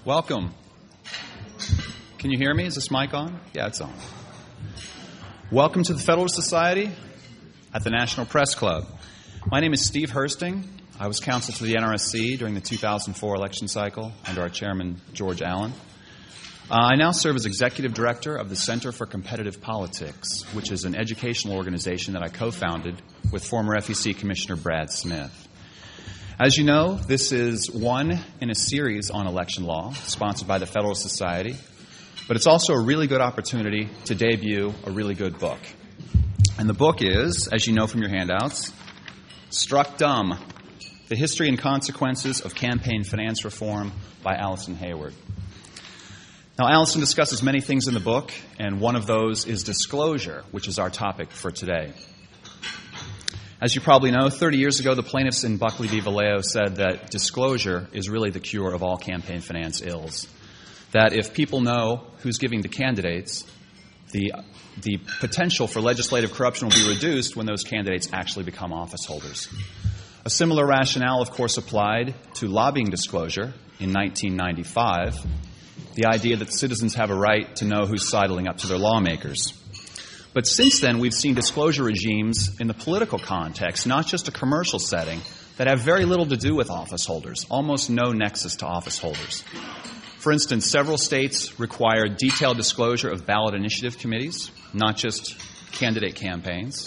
Welcome. Can you hear me? Is this mic on? Yeah, it's on. Welcome to the Federalist Society at the National Press Club. My name is Steve Hursting. I was counsel to the NRSC during the 2004 election cycle under our chairman, George Allen. I now serve as executive director of the Center for Competitive Politics, which is an educational organization that I co-founded with former FEC Commissioner Brad Smith. As you know, this is one in a series on election law sponsored by the Federalist Society, but it's also a really good opportunity to debut a really good book. And the book is, as you know from your handouts, Struck Dumb: The History and Consequences of Campaign Finance Reform by Allison Hayward. Now, Allison discusses many things in the book, and one of those is disclosure, which is our topic for today. As you probably know, 30 years ago, the plaintiffs in Buckley v. Vallejo said that disclosure is really the cure of all campaign finance ills. That if people know who's giving to candidates, the potential for legislative corruption will be reduced when those candidates actually become office holders. A similar rationale, of course, applied to lobbying disclosure in 1995, the idea that citizens have a right to know who's sidling up to their lawmakers. But since then, we've seen disclosure regimes in the political context, not just a commercial setting, that have very little to do with office holders, almost no nexus to office holders. For instance, several states require detailed disclosure of ballot initiative committees, not just candidate campaigns.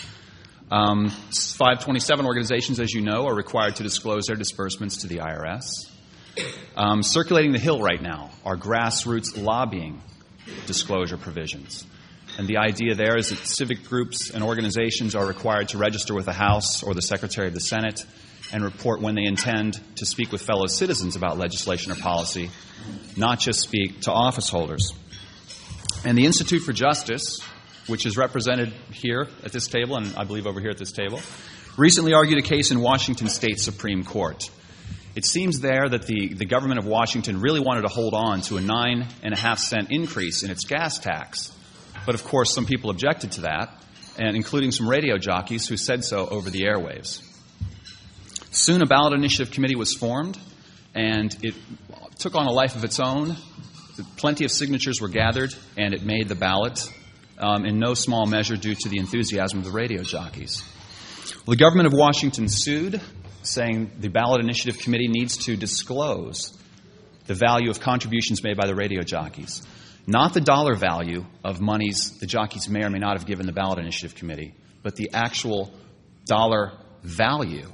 527 organizations, as you know, are required to disclose their disbursements to the IRS. Circulating the Hill right now are grassroots lobbying disclosure provisions. And the idea there is that civic groups and organizations are required to register with the House or the Secretary of the Senate and report when they intend to speak with fellow citizens about legislation or policy, not just speak to office holders. And the Institute for Justice, which is represented here at this table and I believe over here at this table, recently argued a case in Washington State Supreme Court. It seems there that the government of Washington really wanted to hold on to a 9.5-cent increase in its gas tax. But, of course, some people objected to that, and including some radio jockeys who said so over the airwaves. Soon a ballot initiative committee was formed, and it took on a life of its own. Plenty of signatures were gathered, and it made the ballot, in no small measure due to the enthusiasm of the radio jockeys. Well, the government of Washington sued, saying the ballot initiative committee needs to disclose the value of contributions made by the radio jockeys. Not the dollar value of monies the jockeys may or may not have given the ballot initiative committee, but the actual dollar value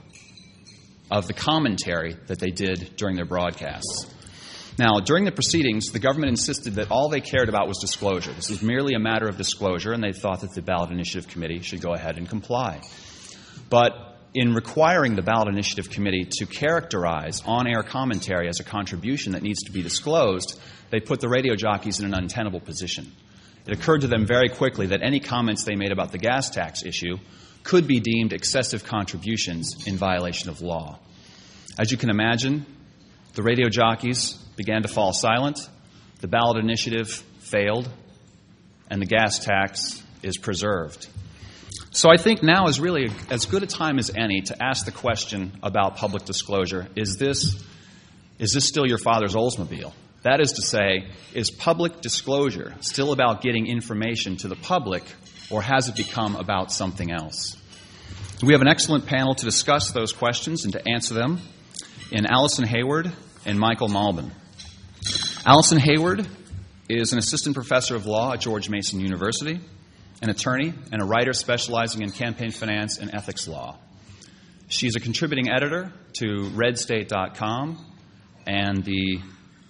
of the commentary that they did during their broadcasts. Now, during the proceedings, the government insisted that all they cared about was disclosure. This was merely a matter of disclosure, and they thought that the ballot initiative committee should go ahead and comply. But in requiring the ballot initiative committee to characterize on-air commentary as a contribution that needs to be disclosed, they put the radio jockeys in an untenable position. It occurred to them very quickly that any comments they made about the gas tax issue could be deemed excessive contributions in violation of law. As you can imagine, the radio jockeys began to fall silent, the ballot initiative failed, and the gas tax is preserved. So I think now is really as good a time as any to ask the question about public disclosure. Is this still your father's Oldsmobile? That is to say, is public disclosure still about getting information to the public, or has it become about something else? We have an excellent panel to discuss those questions and to answer them in Allison Hayward and Michael Malbin. Allison Hayward is an assistant professor of law at George Mason University, an attorney, and a writer specializing in campaign finance and ethics law. She's a contributing editor to RedState.com and the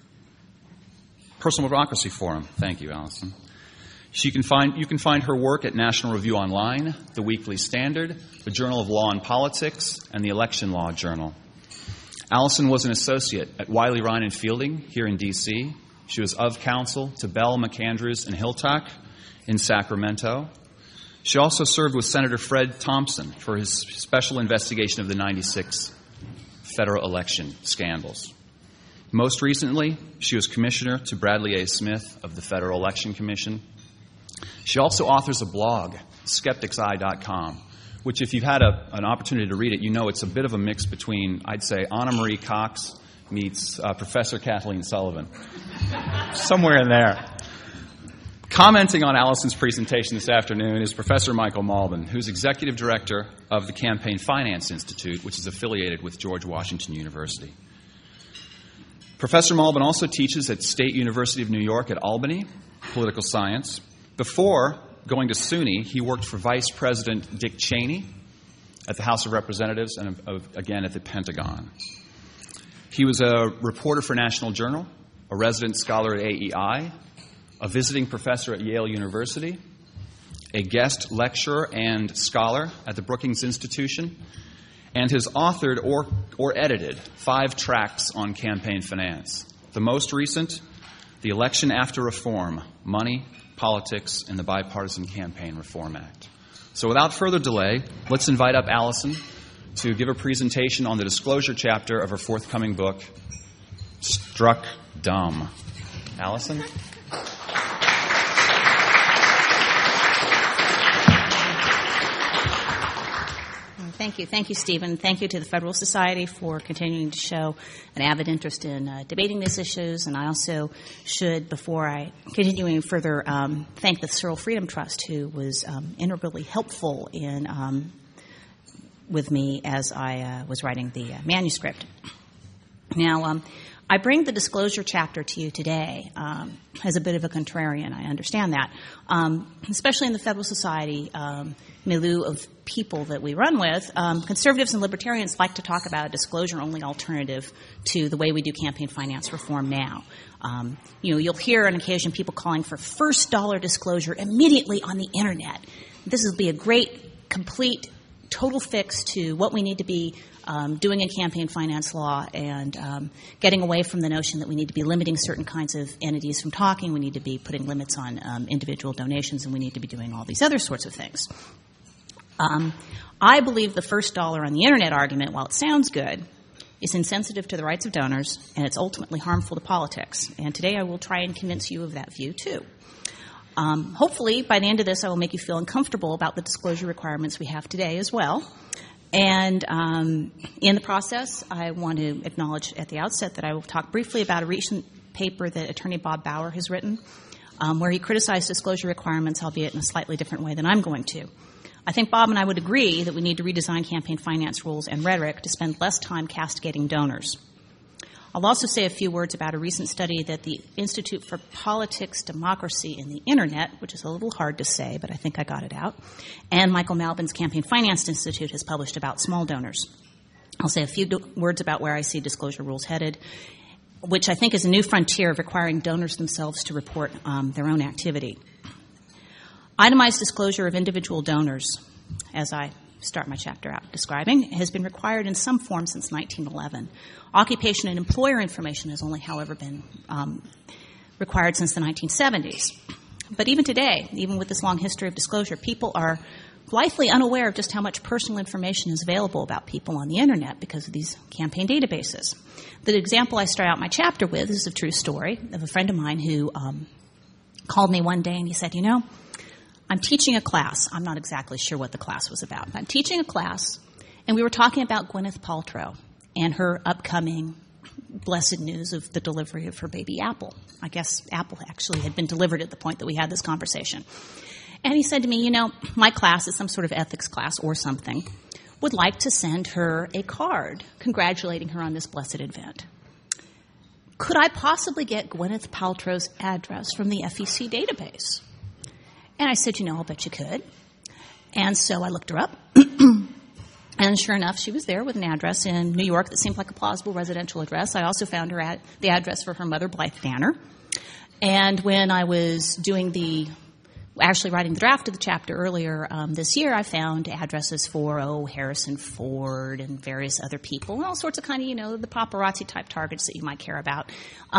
Personal Democracy Forum. Thank you, Allison. You can find her work at National Review Online, The Weekly Standard, the Journal of Law and Politics, and the Election Law Journal. Allison was an associate at Wiley, Ryan & Fielding here in D.C. She was of counsel to Bell, McAndrews, and Hilltop in Sacramento. She also served with Senator Fred Thompson for his special investigation of the 96 federal election scandals. Most recently, she was commissioner to Bradley A. Smith of the Federal Election Commission. She also authors a blog, skepticseye.com, which if you've had an opportunity to read it, you know it's a bit of a mix between, I'd say, Anna Marie Cox meets Professor Kathleen Sullivan. Somewhere in there. Commenting on Allison's presentation this afternoon is Professor Michael Malbin, who's Executive Director of the Campaign Finance Institute, which is affiliated with George Washington University. Professor Malbin also teaches at State University of New York at Albany, political science. Before going to SUNY, he worked for Vice President Dick Cheney at the House of Representatives and again at the Pentagon. He was a reporter for National Journal, a resident scholar at AEI, a visiting professor at Yale University, a guest lecturer and scholar at the Brookings Institution, and has authored or edited 5 tracts on campaign finance. The most recent, The Election After Reform, Money, Politics, and the Bipartisan Campaign Reform Act. So without further delay, let's invite up Allison to give a presentation on the disclosure chapter of her forthcoming book, Struck Dumb. Allison? Thank you, Stephen. Thank you to the Federal Society for continuing to show an avid interest in debating these issues. And I also should, before I continue any further, thank the Cyril Freedom Trust, who was integrally helpful in with me as I was writing the manuscript. Now, I bring the disclosure chapter to you today as a bit of a contrarian. I understand that, especially in the Federal Society milieu of people that we run with. Conservatives and libertarians like to talk about a disclosure-only alternative to the way we do campaign finance reform now. You'll hear on occasion people calling for first dollar disclosure immediately on the Internet. This will be a great, complete, total fix to what we need to be doing in campaign finance law and getting away from the notion that we need to be limiting certain kinds of entities from talking, we need to be putting limits on individual donations, and we need to be doing all these other sorts of things. I believe the first dollar on the Internet argument, while it sounds good, is insensitive to the rights of donors, and it's ultimately harmful to politics. And today I will try and convince you of that view, too. Hopefully, by the end of this, I will make you feel uncomfortable about the disclosure requirements we have today as well. And in the process, I want to acknowledge at the outset that I will talk briefly about a recent paper that Attorney Bob Bauer has written, where he criticized disclosure requirements, albeit in a slightly different way than I'm going to. I think Bob and I would agree that we need to redesign campaign finance rules and rhetoric to spend less time castigating donors. I'll also say a few words about a recent study that the Institute for Politics, Democracy, and the Internet, which is a little hard to say, but I think I got it out, and Michael Malbin's Campaign Finance Institute has published about small donors. I'll say a few words about where I see disclosure rules headed, which I think is a new frontier of requiring donors themselves to report their own activity. Itemized disclosure of individual donors, as I start my chapter out describing, has been required in some form since 1911. Occupation and employer information has only, however, been required since the 1970s. But even today, even with this long history of disclosure, people are blithely unaware of just how much personal information is available about people on the Internet because of these campaign databases. The example I start out my chapter with is a true story of a friend of mine who called me one day and he said, I'm teaching a class. I'm not exactly sure what the class was about. I'm teaching a class, and we were talking about Gwyneth Paltrow and her upcoming blessed news of the delivery of her baby Apple. I guess Apple actually had been delivered at the point that we had this conversation. And he said to me, my class is some sort of ethics class or something, would like to send her a card congratulating her on this blessed event. Could I possibly get Gwyneth Paltrow's address from the FEC database? And I said, I'll bet you could. And so I looked her up. And sure enough, she was there with an address in New York that seemed like a plausible residential address. I also found her at the address for her mother, Blythe Danner. And when I was actually writing the draft of the chapter earlier this year, I found addresses for, Harrison Ford and various other people, and all sorts of the paparazzi-type targets that you might care about.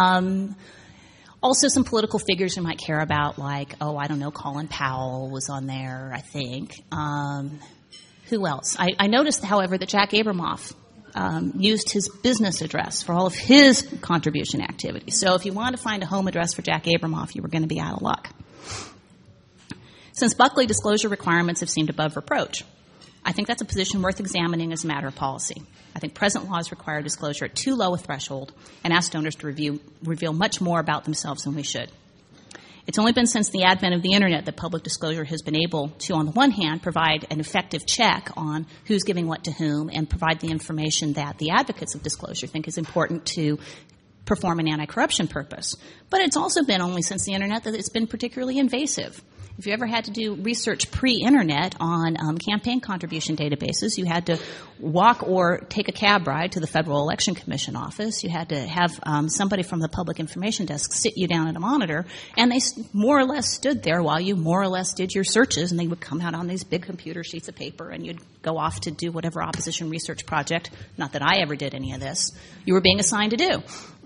Also some political figures you might care about, like, Colin Powell was on there, I think. Who else? I noticed, however, that Jack Abramoff used his business address for all of his contribution activities. So if you wanted to find a home address for Jack Abramoff, you were going to be out of luck. Since Buckley, disclosure requirements have seemed above reproach. I think that's a position worth examining as a matter of policy. I think present laws require disclosure at too low a threshold and ask donors to reveal much more about themselves than we should. It's only been since the advent of the Internet that public disclosure has been able to, on the one hand, provide an effective check on who's giving what to whom and provide the information that the advocates of disclosure think is important to perform an anti-corruption purpose. But it's also been only since the Internet that it's been particularly invasive. If you ever had to do research pre-Internet on campaign contribution databases, you had to walk or take a cab ride to the Federal Election Commission office. You had to have somebody from the Public Information Desk sit you down at a monitor, and they more or less stood there while you more or less did your searches, and they would come out on these big computer sheets of paper, and you'd go off to do whatever opposition research project, not that I ever did any of this, you were being assigned to do.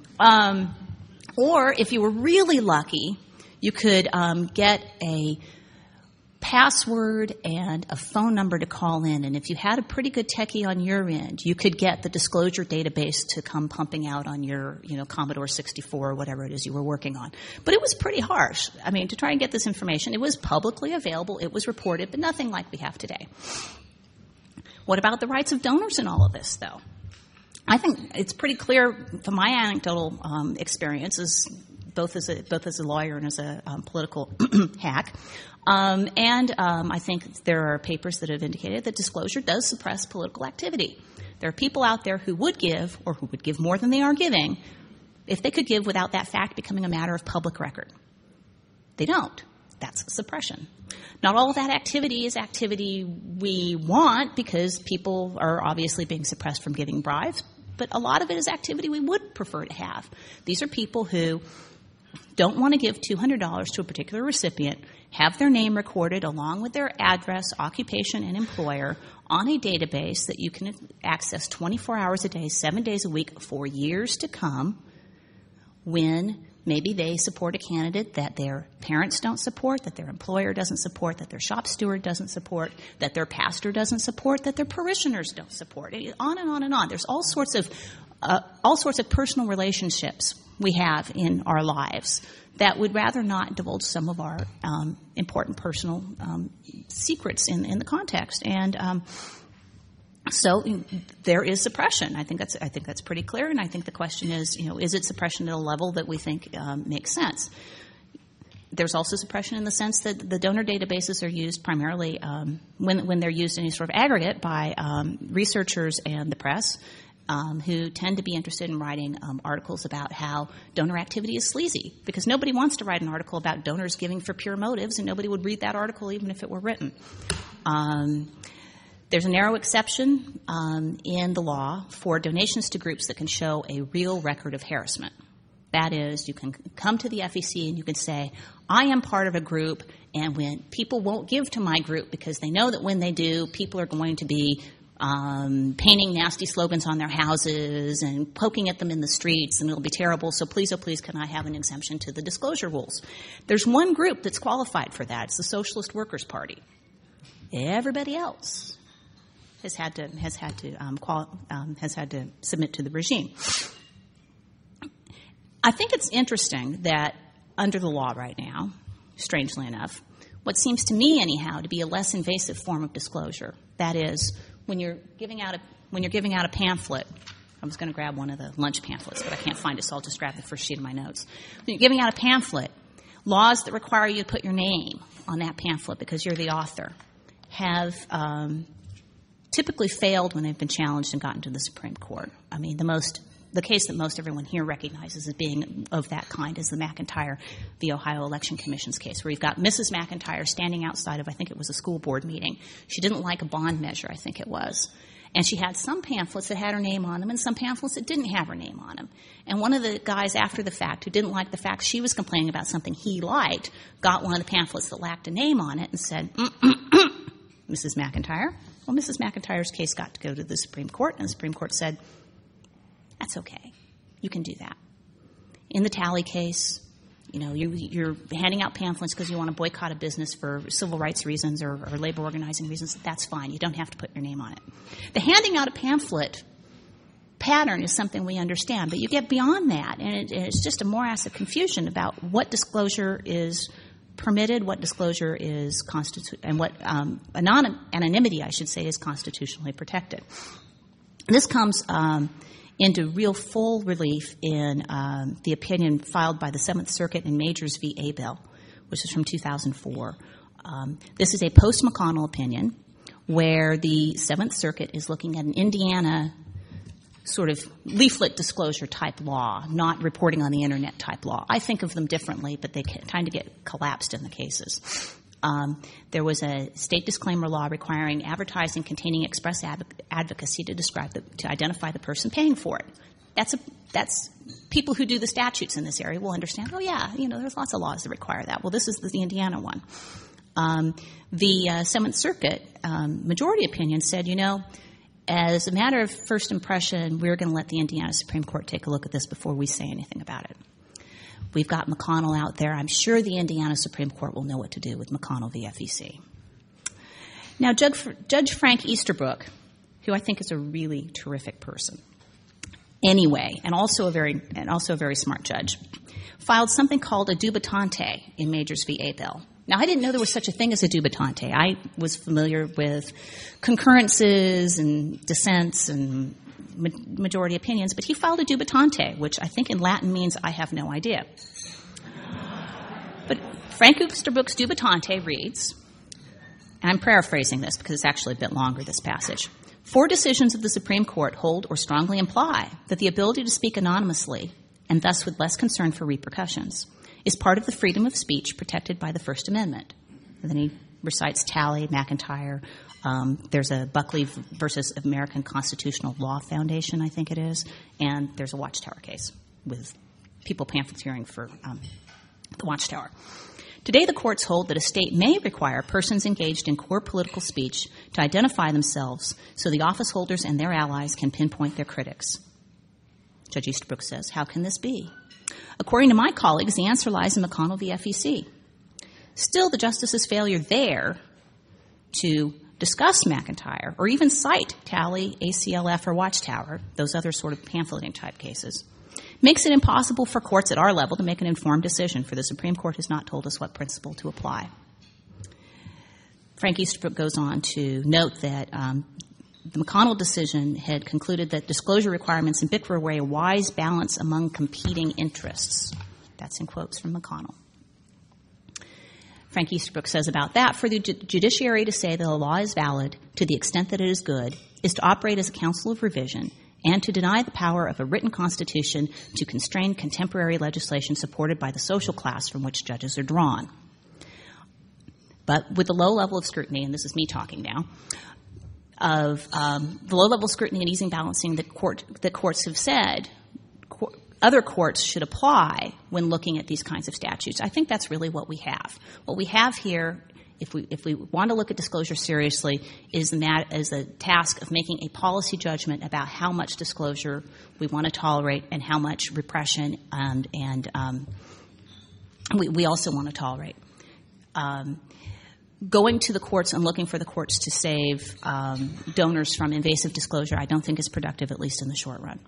Or if you were really lucky, you could get a password and a phone number to call in. And if you had a pretty good techie on your end, you could get the disclosure database to come pumping out on your, Commodore 64 or whatever it is you were working on. But it was pretty harsh. I mean, to try and get this information, it was publicly available, it was reported, but nothing like we have today. What about the rights of donors in all of this, though? I think it's pretty clear from my anecdotal experiences, both as a lawyer and as a political hack. I think there are papers that have indicated that disclosure does suppress political activity. There are people out there who would give, or who would give more than they are giving, if they could give without that fact becoming a matter of public record. They don't. That's suppression. Not all of that activity is activity we want because people are obviously being suppressed from giving bribes, but a lot of it is activity we would prefer to have. These are people who don't want to give $200 to a particular recipient, have their name recorded along with their address, occupation, and employer on a database that you can access 24 hours a day, 7 days a week for years to come, when maybe they support a candidate that their parents don't support, that their employer doesn't support, that their shop steward doesn't support, that their pastor doesn't support, that their parishioners don't support. On and on and on. There's all sorts of personal relationships we have in our lives that would rather not divulge some of our important personal secrets in the context. And so there is suppression. I think that's pretty clear. And I think the question is, is it suppression at a level that we think makes sense? There's also suppression in the sense that the donor databases are used primarily when they're used in any sort of aggregate by researchers and the press, who tend to be interested in writing articles about how donor activity is sleazy, because nobody wants to write an article about donors giving for pure motives, and nobody would read that article even if it were written. There's a narrow exception in the law for donations to groups that can show a real record of harassment. That is, you can come to the FEC and you can say, I am part of a group, and when people won't give to my group because they know that when they do, people are going to be painting nasty slogans on their houses and poking at them in the streets, and it'll be terrible, so please, oh please, can I have an exemption to the disclosure rules? There's one group that's qualified for that. It's the Socialist Workers' Party. Everybody else has had to submit to the regime. I think it's interesting that under the law right now, strangely enough, what seems to me anyhow to be a less invasive form of disclosure, that is, when you're giving out a pamphlet, I was going to grab one of the lunch pamphlets, but I can't find it, so I'll just grab the first sheet of my notes. When you're giving out a pamphlet, laws that require you to put your name on that pamphlet because you're the author have typically failed when they've been challenged and gotten to the Supreme Court. I mean, the case that most everyone here recognizes as being of that kind is the McIntyre v. Ohio Election Commission's case, where you've got Mrs. McIntyre standing outside of, I think it was a school board meeting. She didn't like a bond measure, I think it was. And she had some pamphlets that had her name on them and some pamphlets that didn't have her name on them. And one of the guys after the fact who didn't like the fact she was complaining about something he liked got one of the pamphlets that lacked a name on it and said, Mrs. McIntyre. Well, Mrs. McIntyre's case got to go to the Supreme Court, and the Supreme Court said, that's okay. You can do that. In the Talley case, you're handing out pamphlets because you want to boycott a business for civil rights reasons or labor organizing reasons. That's fine. You don't have to put your name on it. The handing out a pamphlet pattern is something we understand, but you get beyond that, and it's just a morass of confusion about what disclosure is permitted, what disclosure is and what anonymity, I should say, is constitutionally protected. This comes into real full relief in the opinion filed by the Seventh Circuit in Majors v. Abel, which is from 2004. This is a post-McConnell opinion where the Seventh Circuit is looking at an Indiana sort of leaflet disclosure type law, not reporting on the internet type law. I think of them differently, but they kind of get collapsed in the cases. There was a state disclaimer law requiring advertising containing express advocacy to identify the person paying for it. That's people who do the statutes in this area will understand. Oh yeah, there's lots of laws that require that. Well, this is the Indiana one. The Seventh Circuit majority opinion said, as a matter of first impression, we're going to let the Indiana Supreme Court take a look at this before we say anything about it. We've got McConnell out there. I'm sure the Indiana Supreme Court will know what to do with McConnell v. FEC. Now, Judge Frank Easterbrook, who I think is a really terrific person, anyway, and also a very smart judge, filed something called a dubitante in Majors v. Abel. Now, I didn't know there was such a thing as a dubitante. I was familiar with concurrences and dissents and majority opinions, but he filed a dubitante, which I think in Latin means I have no idea. But Frank Easterbrook's dubitante reads, and I'm paraphrasing this because it's actually a bit longer, this passage. 4 decisions of the Supreme Court hold or strongly imply that the ability to speak anonymously, and thus with less concern for repercussions, is part of the freedom of speech protected by the First Amendment. And then he recites Talley, McIntyre. There's a Buckley versus American Constitutional Law Foundation, I think it is. And there's a Watchtower case with people pamphleteering for the Watchtower. Today, the courts hold that a state may require persons engaged in core political speech to identify themselves so the office holders and their allies can pinpoint their critics. Judge Easterbrook says, how can this be? According to my colleagues, the answer lies in McConnell v. FEC. Still, the justice's failure there to discuss McIntyre or even cite Talley, ACLF, or Watchtower, those other sort of pamphleting type cases, makes it impossible for courts at our level to make an informed decision, for the Supreme Court has not told us what principle to apply. Frank Easterbrook goes on to note that the McConnell decision had concluded that disclosure requirements in BIC were a wise balance among competing interests. That's in quotes from McConnell. Frank Easterbrook says about that, for the judiciary to say that a law is valid to the extent that it is good is to operate as a council of revision and to deny the power of a written constitution to constrain contemporary legislation supported by the social class from which judges are drawn. But with the low level of scrutiny, and this is me talking now, of the low level of scrutiny and easing balancing that courts have said other courts should apply when looking at these kinds of statutes. I think that's really what we have. What we have here, if we want to look at disclosure seriously, is a task of making a policy judgment about how much disclosure we want to tolerate and how much repression and we also want to tolerate. Going to the courts and looking for the courts to save donors from invasive disclosure, I don't think is productive, at least in the short run.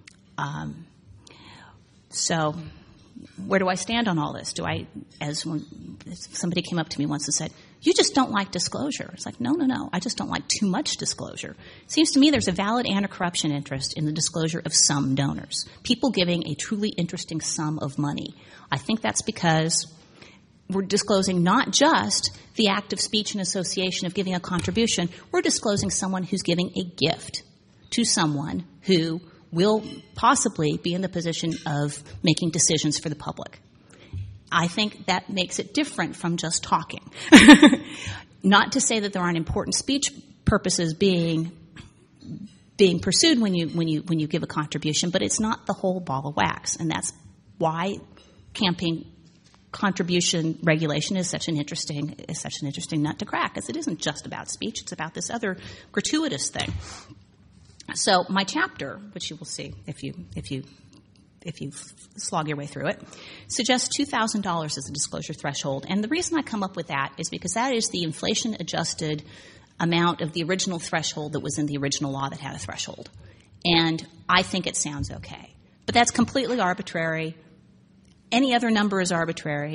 So where do I stand on all this? As somebody came up to me once and said, you just don't like disclosure. It's like, no. I just don't like too much disclosure. It seems to me there's a valid anti-corruption interest in the disclosure of some donors, people giving a truly interesting sum of money. I think that's because we're disclosing not just the act of speech and association of giving a contribution. We're disclosing someone who's giving a gift to someone who will possibly be in the position of making decisions for the public. I think that makes it different from just talking. Not to say that there aren't important speech purposes being pursued when you give a contribution, but it's not the whole ball of wax, and that's why campaign contribution regulation is such an interesting nut to crack, because it isn't just about speech; it's about this other gratuitous thing. So my chapter, which you will see if you slog your way through it, suggests $2,000 as a disclosure threshold. And the reason I come up with that is because that is the inflation-adjusted amount of the original threshold that was in the original law that had a threshold. And I think it sounds okay. But that's completely arbitrary. Any other number is arbitrary.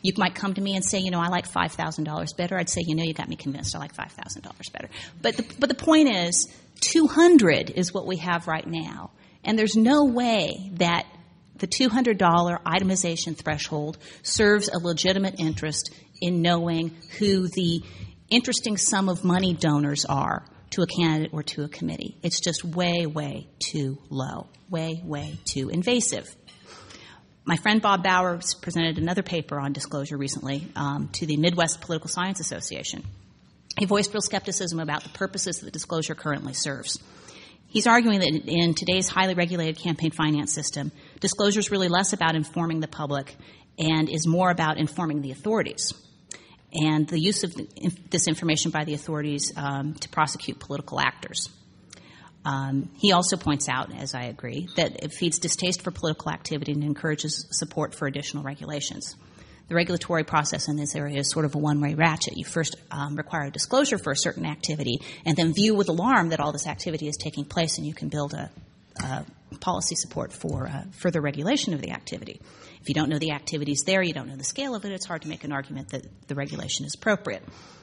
You might come to me and say, I like $5,000 better. I'd say, you got me convinced. I like $5,000 better. But the point is, 200 is what we have right now. And there's no way that the $200 itemization threshold serves a legitimate interest in knowing who the interesting sum of money donors are to a candidate or to a committee. It's just way, way too low, way, way too invasive. My friend Bob Bauer presented another paper on disclosure recently to the Midwest Political Science Association. He voiced real skepticism about the purposes that the disclosure currently serves. He's arguing that in today's highly regulated campaign finance system, disclosure is really less about informing the public and is more about informing the authorities and the use of this information by the authorities to prosecute political actors. He also points out, as I agree, that it feeds distaste for political activity and encourages support for additional regulations. The regulatory process in this area is sort of a one-way ratchet. You first require a disclosure for a certain activity and then view with alarm that all this activity is taking place, and you can build a policy support for further regulation of the activity. If you don't know the activity is there, you don't know the scale of it, it's hard to make an argument that the regulation is appropriate.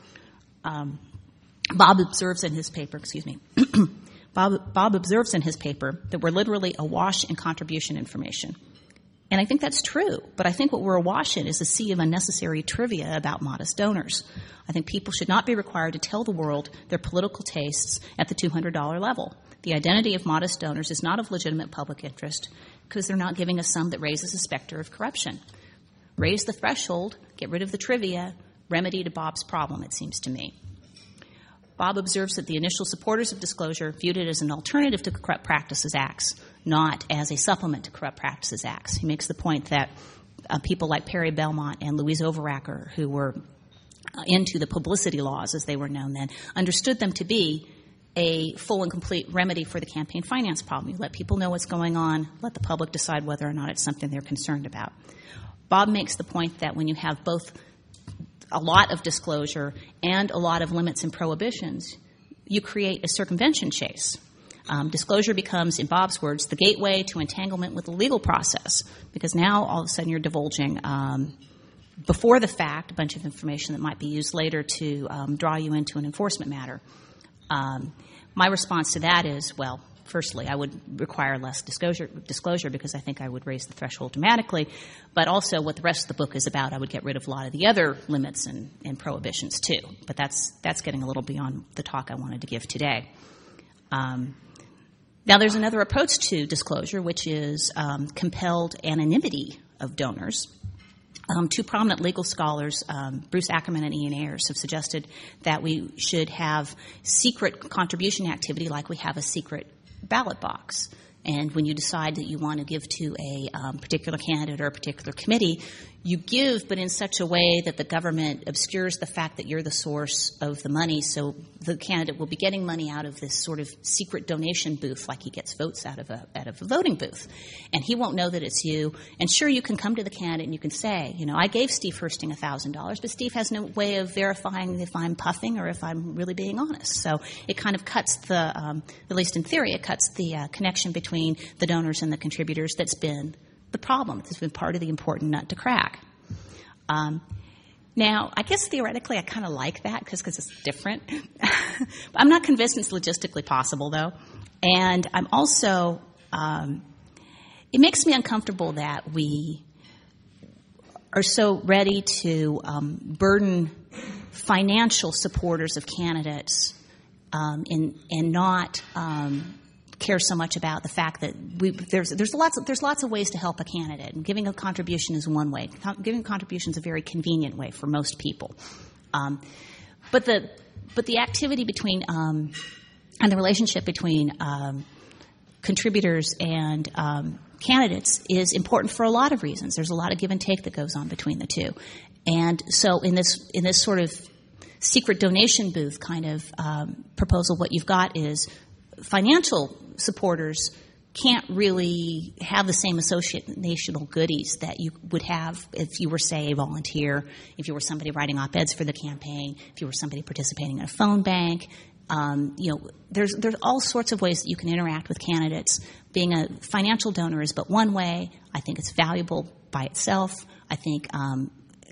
Bob observes in his paper, Bob observes in his paper that we're literally awash in contribution information. And I think that's true, but I think what we're awash in is a sea of unnecessary trivia about modest donors. I think people should not be required to tell the world their political tastes at the $200 level. The identity of modest donors is not of legitimate public interest because they're not giving a sum that raises a specter of corruption. Raise the threshold, get rid of the trivia, remedy to Bob's problem, it seems to me. Bob observes that the initial supporters of disclosure viewed it as an alternative to Corrupt Practices Acts, not as a supplement to Corrupt Practices Acts. He makes the point that people like Perry Belmont and Louise Overacker, who were into the publicity laws as they were known then, understood them to be a full and complete remedy for the campaign finance problem. You let people know what's going on, let the public decide whether or not it's something they're concerned about. Bob makes the point that when you have both a lot of disclosure and a lot of limits and prohibitions, you create a circumvention chase. Disclosure becomes, in Bob's words, the gateway to entanglement with the legal process, because now all of a sudden you're divulging before the fact a bunch of information that might be used later to draw you into an enforcement matter. My response to that is, well, firstly, I would require less disclosure because I think I would raise the threshold dramatically. But also what the rest of the book is about, I would get rid of a lot of the other limits and prohibitions too. But that's getting a little beyond the talk I wanted to give today. Now there's another approach to disclosure, which is compelled anonymity of donors. Two prominent legal scholars, Bruce Ackerman and Ian Ayers, have suggested that we should have secret contribution activity like we have a secret ballot box. And when you decide that you want to give to a particular candidate or a particular committee, you give, but in such a way that the government obscures the fact that you're the source of the money, so the candidate will be getting money out of this sort of secret donation booth, like he gets votes out of a voting booth. And he won't know that it's you. And sure, you can come to the candidate and you can say, I gave Steve Hursting $1,000, but Steve has no way of verifying if I'm puffing or if I'm really being honest. So it kind of cuts at least in theory, it cuts the connection between the donors and the contributors that's been the problem. It's been part of the important nut to crack. Now, I guess theoretically I kind of like that because it's different. I'm not convinced it's logistically possible, though. And I'm also it makes me uncomfortable that we are so ready to burden financial supporters of candidates and not care so much about the fact that there's lots of ways to help a candidate, and giving a contribution is one way. Giving a contribution is a very convenient way for most people. But the activity between and the relationship between contributors and candidates is important for a lot of reasons. There's a lot of give and take that goes on between the two, and so in this sort of secret donation booth kind of proposal, what you've got is financial supporters can't really have the same associational goodies that you would have if you were, say, a volunteer, if you were somebody writing op-eds for the campaign, if you were somebody participating in a phone bank. There's all sorts of ways that you can interact with candidates. Being a financial donor is but one way. I think it's valuable by itself. I think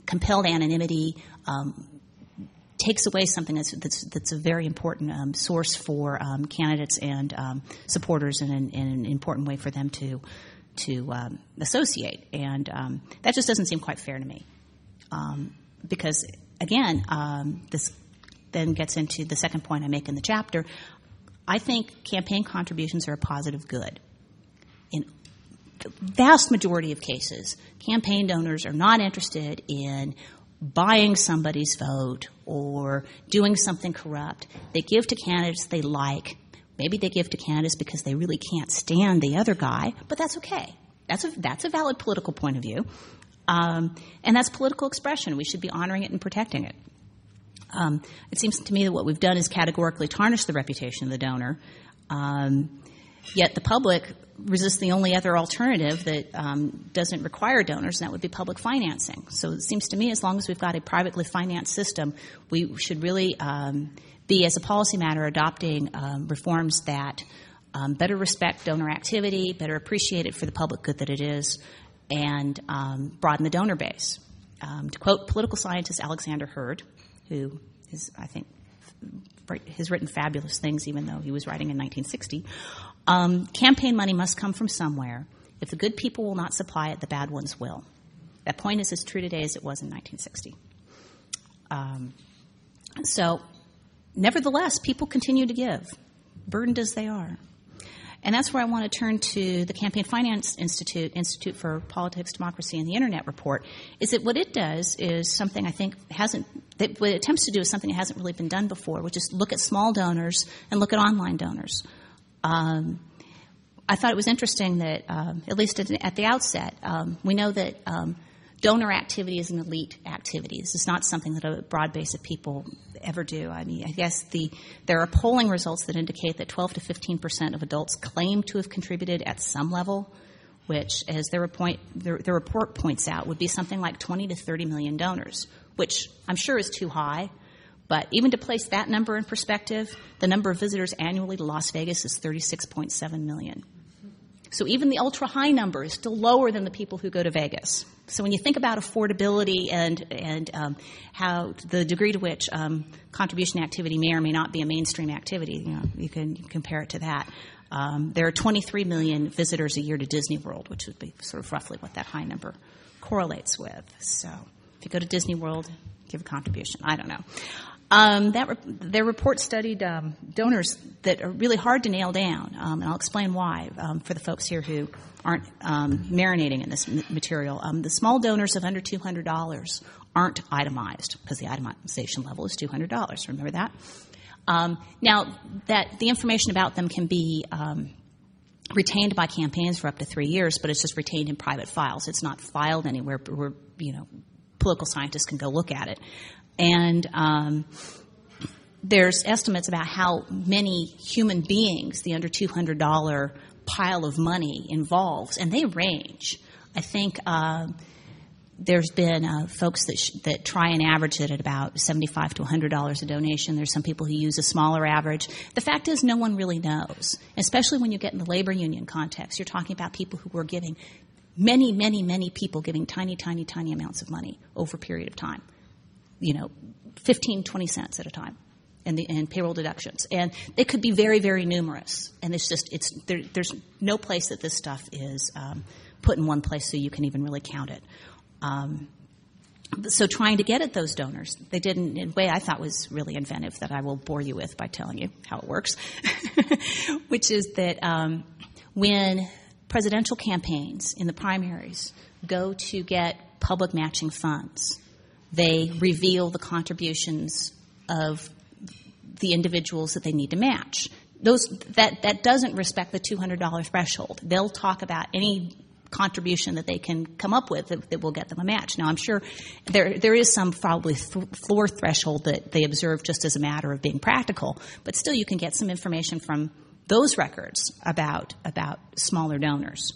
compelled anonymity takes away something that's a very important source for candidates and supporters, and an important way for them to associate. And that just doesn't seem quite fair to me. Because, again, this then gets into the second point I make in the chapter. I think campaign contributions are a positive good. In the vast majority of cases, campaign donors are not interested in buying somebody's vote or doing something corrupt. They give to candidates they like. Maybe they give to candidates because they really can't stand the other guy, but that's okay. That's a valid political point of view. And that's political expression. We should be honoring it and protecting it. It seems to me that what we've done is categorically tarnish the reputation of the donor, yet the public resists the only other alternative that doesn't require donors, and that would be public financing. So it seems to me as long as we've got a privately financed system, we should really be, as a policy matter, adopting reforms that better respect donor activity, better appreciate it for the public good that it is, and broaden the donor base. To quote political scientist Alexander Hurd, who is, I think, has written fabulous things even though he was writing in 1960, campaign money must come from somewhere. If the good people will not supply it, the bad ones will. That point is as true today as it was in 1960. So, nevertheless, people continue to give, burdened as they are. And that's where I want to turn to the Campaign Finance Institute for Politics, Democracy, and the Internet report, is that what it does is something I think what it attempts to do is something that hasn't really been done before, which is look at small donors and look at online donors. I thought it was interesting that, at least at the outset, we know that donor activity is an elite activity. This is not something that a broad base of people ever do. I mean, I guess there are polling results that indicate that 12 to 15% of adults claim to have contributed at some level, which, as the report points out, would be something like 20 to 30 million donors, which I'm sure is too high. But even to place that number in perspective, the number of visitors annually to Las Vegas is 36.7 million. So even the ultra-high number is still lower than the people who go to Vegas. So when you think about affordability and how the degree to which contribution activity may or may not be a mainstream activity, you can compare it to that. There are 23 million visitors a year to Disney World, which would be sort of roughly what that high number correlates with. So if you go to Disney World, give a contribution. I don't know. Their report studied donors that are really hard to nail down, and I'll explain why for the folks here who aren't marinating in this material. The small donors of under $200 aren't itemized because the itemization level is $200. Remember that? Now, that the information about them can be retained by campaigns for up to 3 years, but it's just retained in private files. It's not filed anywhere where political scientists can go look at it. And there's estimates about how many human beings the under $200 pile of money involves, and they range. I think there's been folks that try and average it at about $75 to $100 a donation. There's some people who use a smaller average. The fact is no one really knows, especially when you get in the labor union context. You're talking about people who are giving, many, many, many people giving tiny, tiny, tiny amounts of money over a period of time. 15, 20 cents at a time, and payroll deductions. And they could be very, very numerous. And there's no place that this stuff is put in one place so you can even really count it. So trying to get at those donors, they did in a way I thought was really inventive that I will bore you with by telling you how it works, which is that when presidential campaigns in the primaries go to get public matching funds, they reveal the contributions of the individuals that they need to match. That doesn't respect the $200 threshold. They'll talk about any contribution that they can come up with that will get them a match. Now, I'm sure there is some probably floor threshold that they observe just as a matter of being practical, but still you can get some information from those records about smaller donors.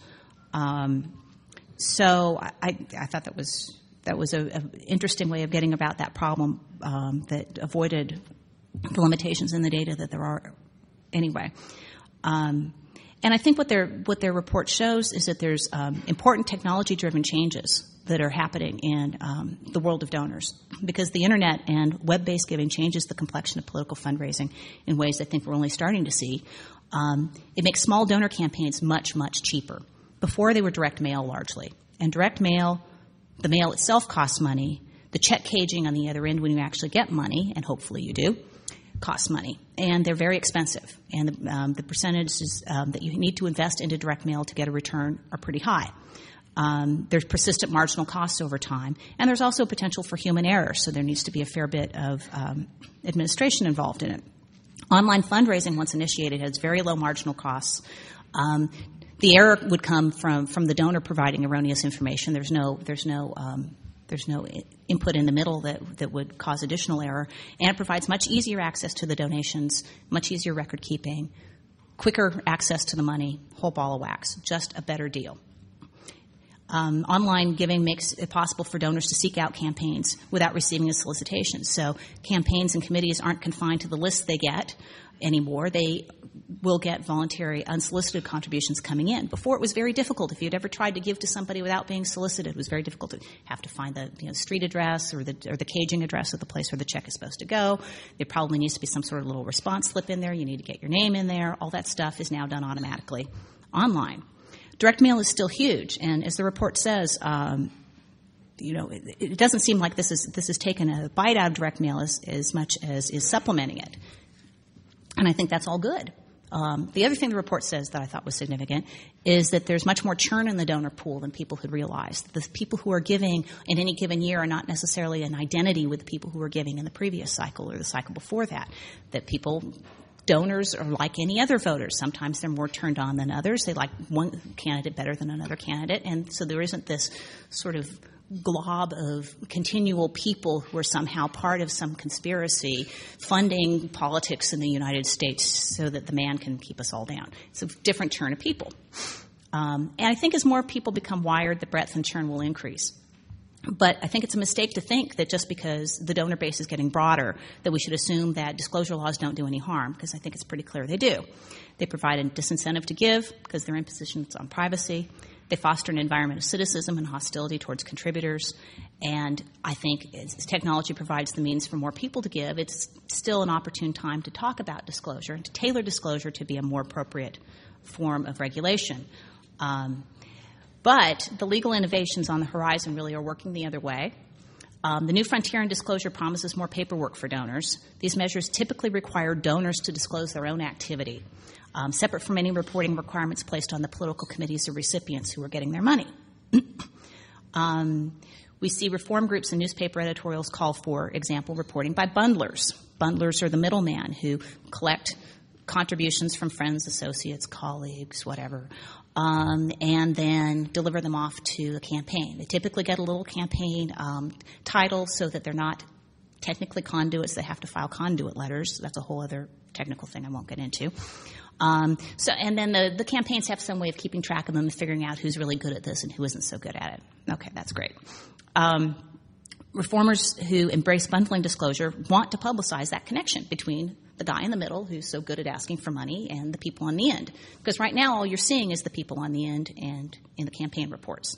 So I thought that was an interesting way of getting about that problem that avoided the limitations in the data that there are anyway. And And I think what their report shows is that there's important technology-driven changes that are happening in the world of donors, because the internet and web-based giving changes the complexion of political fundraising in ways I think we're only starting to see. It makes small donor campaigns much, much cheaper. Before, they were direct mail largely. And direct mail, the mail itself costs money. The check caging on the other end when you actually get money, and hopefully you do, costs money. And they're very expensive. And the percentages that you need to invest into direct mail to get a return are pretty high. There's persistent marginal costs over time. And there's also potential for human error, so there needs to be a fair bit of administration involved in it. Online fundraising, once initiated, has very low marginal costs. The error would come from the donor providing erroneous information. There's no input in the middle that would cause additional error, and it provides much easier access to the donations, much easier record keeping, quicker access to the money, whole ball of wax, just a better deal. Online giving makes it possible for donors to seek out campaigns without receiving a solicitation. So campaigns and committees aren't confined to the lists they get anymore. They will get voluntary, unsolicited contributions coming in. Before, it was very difficult. If you'd ever tried to give to somebody without being solicited, it was very difficult to have to find the street address or the caging address of the place where the check is supposed to go. There probably needs to be some sort of little response slip in there. You need to get your name in there. All that stuff is now done automatically online. Direct mail is still huge, and as the report says, it doesn't seem like this is taken a bite out of direct mail as much as is supplementing it. And I think that's all good. The other thing the report says that I thought was significant is that there's much more churn in the donor pool than people had realized. The people who are giving in any given year are not necessarily an identity with the people who were giving in the previous cycle or the cycle before that. Donors are like any other voters. Sometimes they're more turned on than others. They like one candidate better than another candidate. And so there isn't this sort of glob of continual people who are somehow part of some conspiracy funding politics in the United States so that the man can keep us all down. It's a different churn of people. And I think as more people become wired, the breadth and churn will increase. But I think it's a mistake to think that just because the donor base is getting broader that we should assume that disclosure laws don't do any harm, because I think it's pretty clear they do. They provide a disincentive to give because they're impositions on privacy. They foster an environment of cynicism and hostility towards contributors. And I think as technology provides the means for more people to give, it's still an opportune time to talk about disclosure and to tailor disclosure to be a more appropriate form of regulation. But the legal innovations on the horizon really are working the other way. The new frontier in disclosure promises more paperwork for donors. These measures typically require donors to disclose their own activity, separate from any reporting requirements placed on the political committees or recipients who are getting their money. We see reform groups and newspaper editorials call for example reporting by bundlers. Bundlers are the middleman who collect contributions from friends, associates, colleagues, whatever, and then deliver them off to a campaign. They typically get a little campaign title so that they're not technically conduits. They have to file conduit letters. That's a whole other technical thing I won't get into. And then the campaigns have some way of keeping track of them and figuring out who's really good at this and who isn't so good at it. Okay, that's great. Reformers who embrace bundling disclosure want to publicize that connection between the guy in the middle who's so good at asking for money and the people on the end. Because right now all you're seeing is the people on the end and in the campaign reports.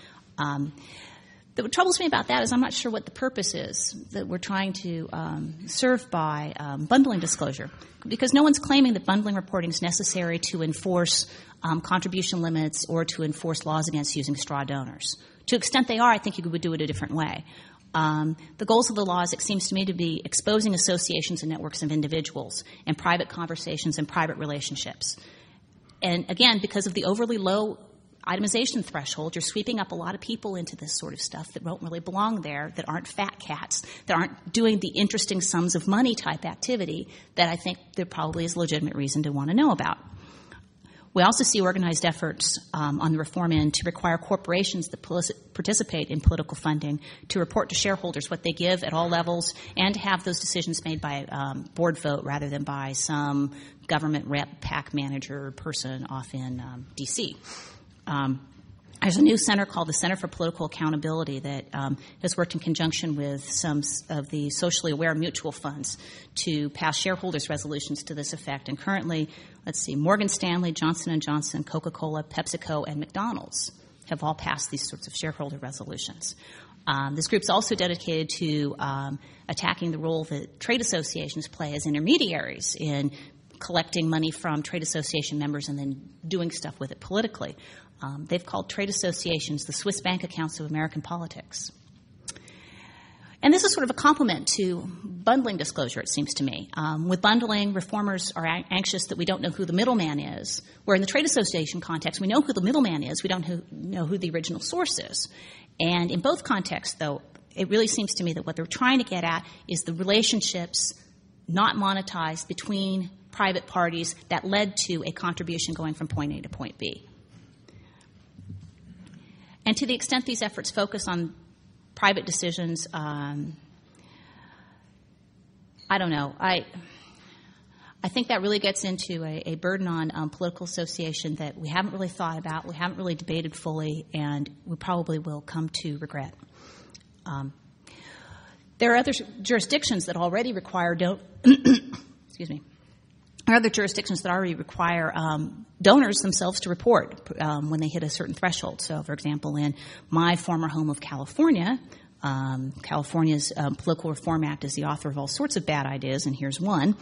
What troubles me about that is I'm not sure what the purpose is that we're trying to serve by bundling disclosure, because no one's claiming that bundling reporting is necessary to enforce contribution limits or to enforce laws against using straw donors. To the extent they are, I think you would do it a different way. The goals of the laws, it seems to me, to be exposing associations and networks of individuals and private conversations and private relationships. And again, because of the overly low itemization threshold, you're sweeping up a lot of people into this sort of stuff that don't really belong there, that aren't fat cats, that aren't doing the interesting sums of money type activity that I think there probably is legitimate reason to want to know about. We also see organized efforts on the reform end to require corporations that participate in political funding to report to shareholders what they give at all levels and to have those decisions made by board vote rather than by some government rep, PAC manager person off in D.C. There's a new center called the Center for Political Accountability that has worked in conjunction with some of the socially aware mutual funds to pass shareholders' resolutions to this effect. And currently, Morgan Stanley, Johnson & Johnson, Coca-Cola, PepsiCo, and McDonald's have all passed these sorts of shareholder resolutions. This group's also dedicated to attacking the role that trade associations play as intermediaries in collecting money from trade association members and then doing stuff with it politically. They've called trade associations the Swiss bank accounts of American politics. And this is sort of a complement to bundling disclosure, it seems to me. With bundling, reformers are anxious that we don't know who the middleman is, where in the trade association context, we know who the middleman is, we don't know who the original source is. And in both contexts, though, it really seems to me that what they're trying to get at is the relationships not monetized between private parties that led to a contribution going from point A to point B. And to the extent these efforts focus on private decisions, I don't know. I think that really gets into a burden on political association that we haven't really thought about, we haven't really debated fully, and we probably will come to regret. There are other jurisdictions that already require excuse me. There are other jurisdictions that already require donors themselves to report when they hit a certain threshold. So, for example, in my former home of California, California's Political Reform Act is the author of all sorts of bad ideas, and here's one.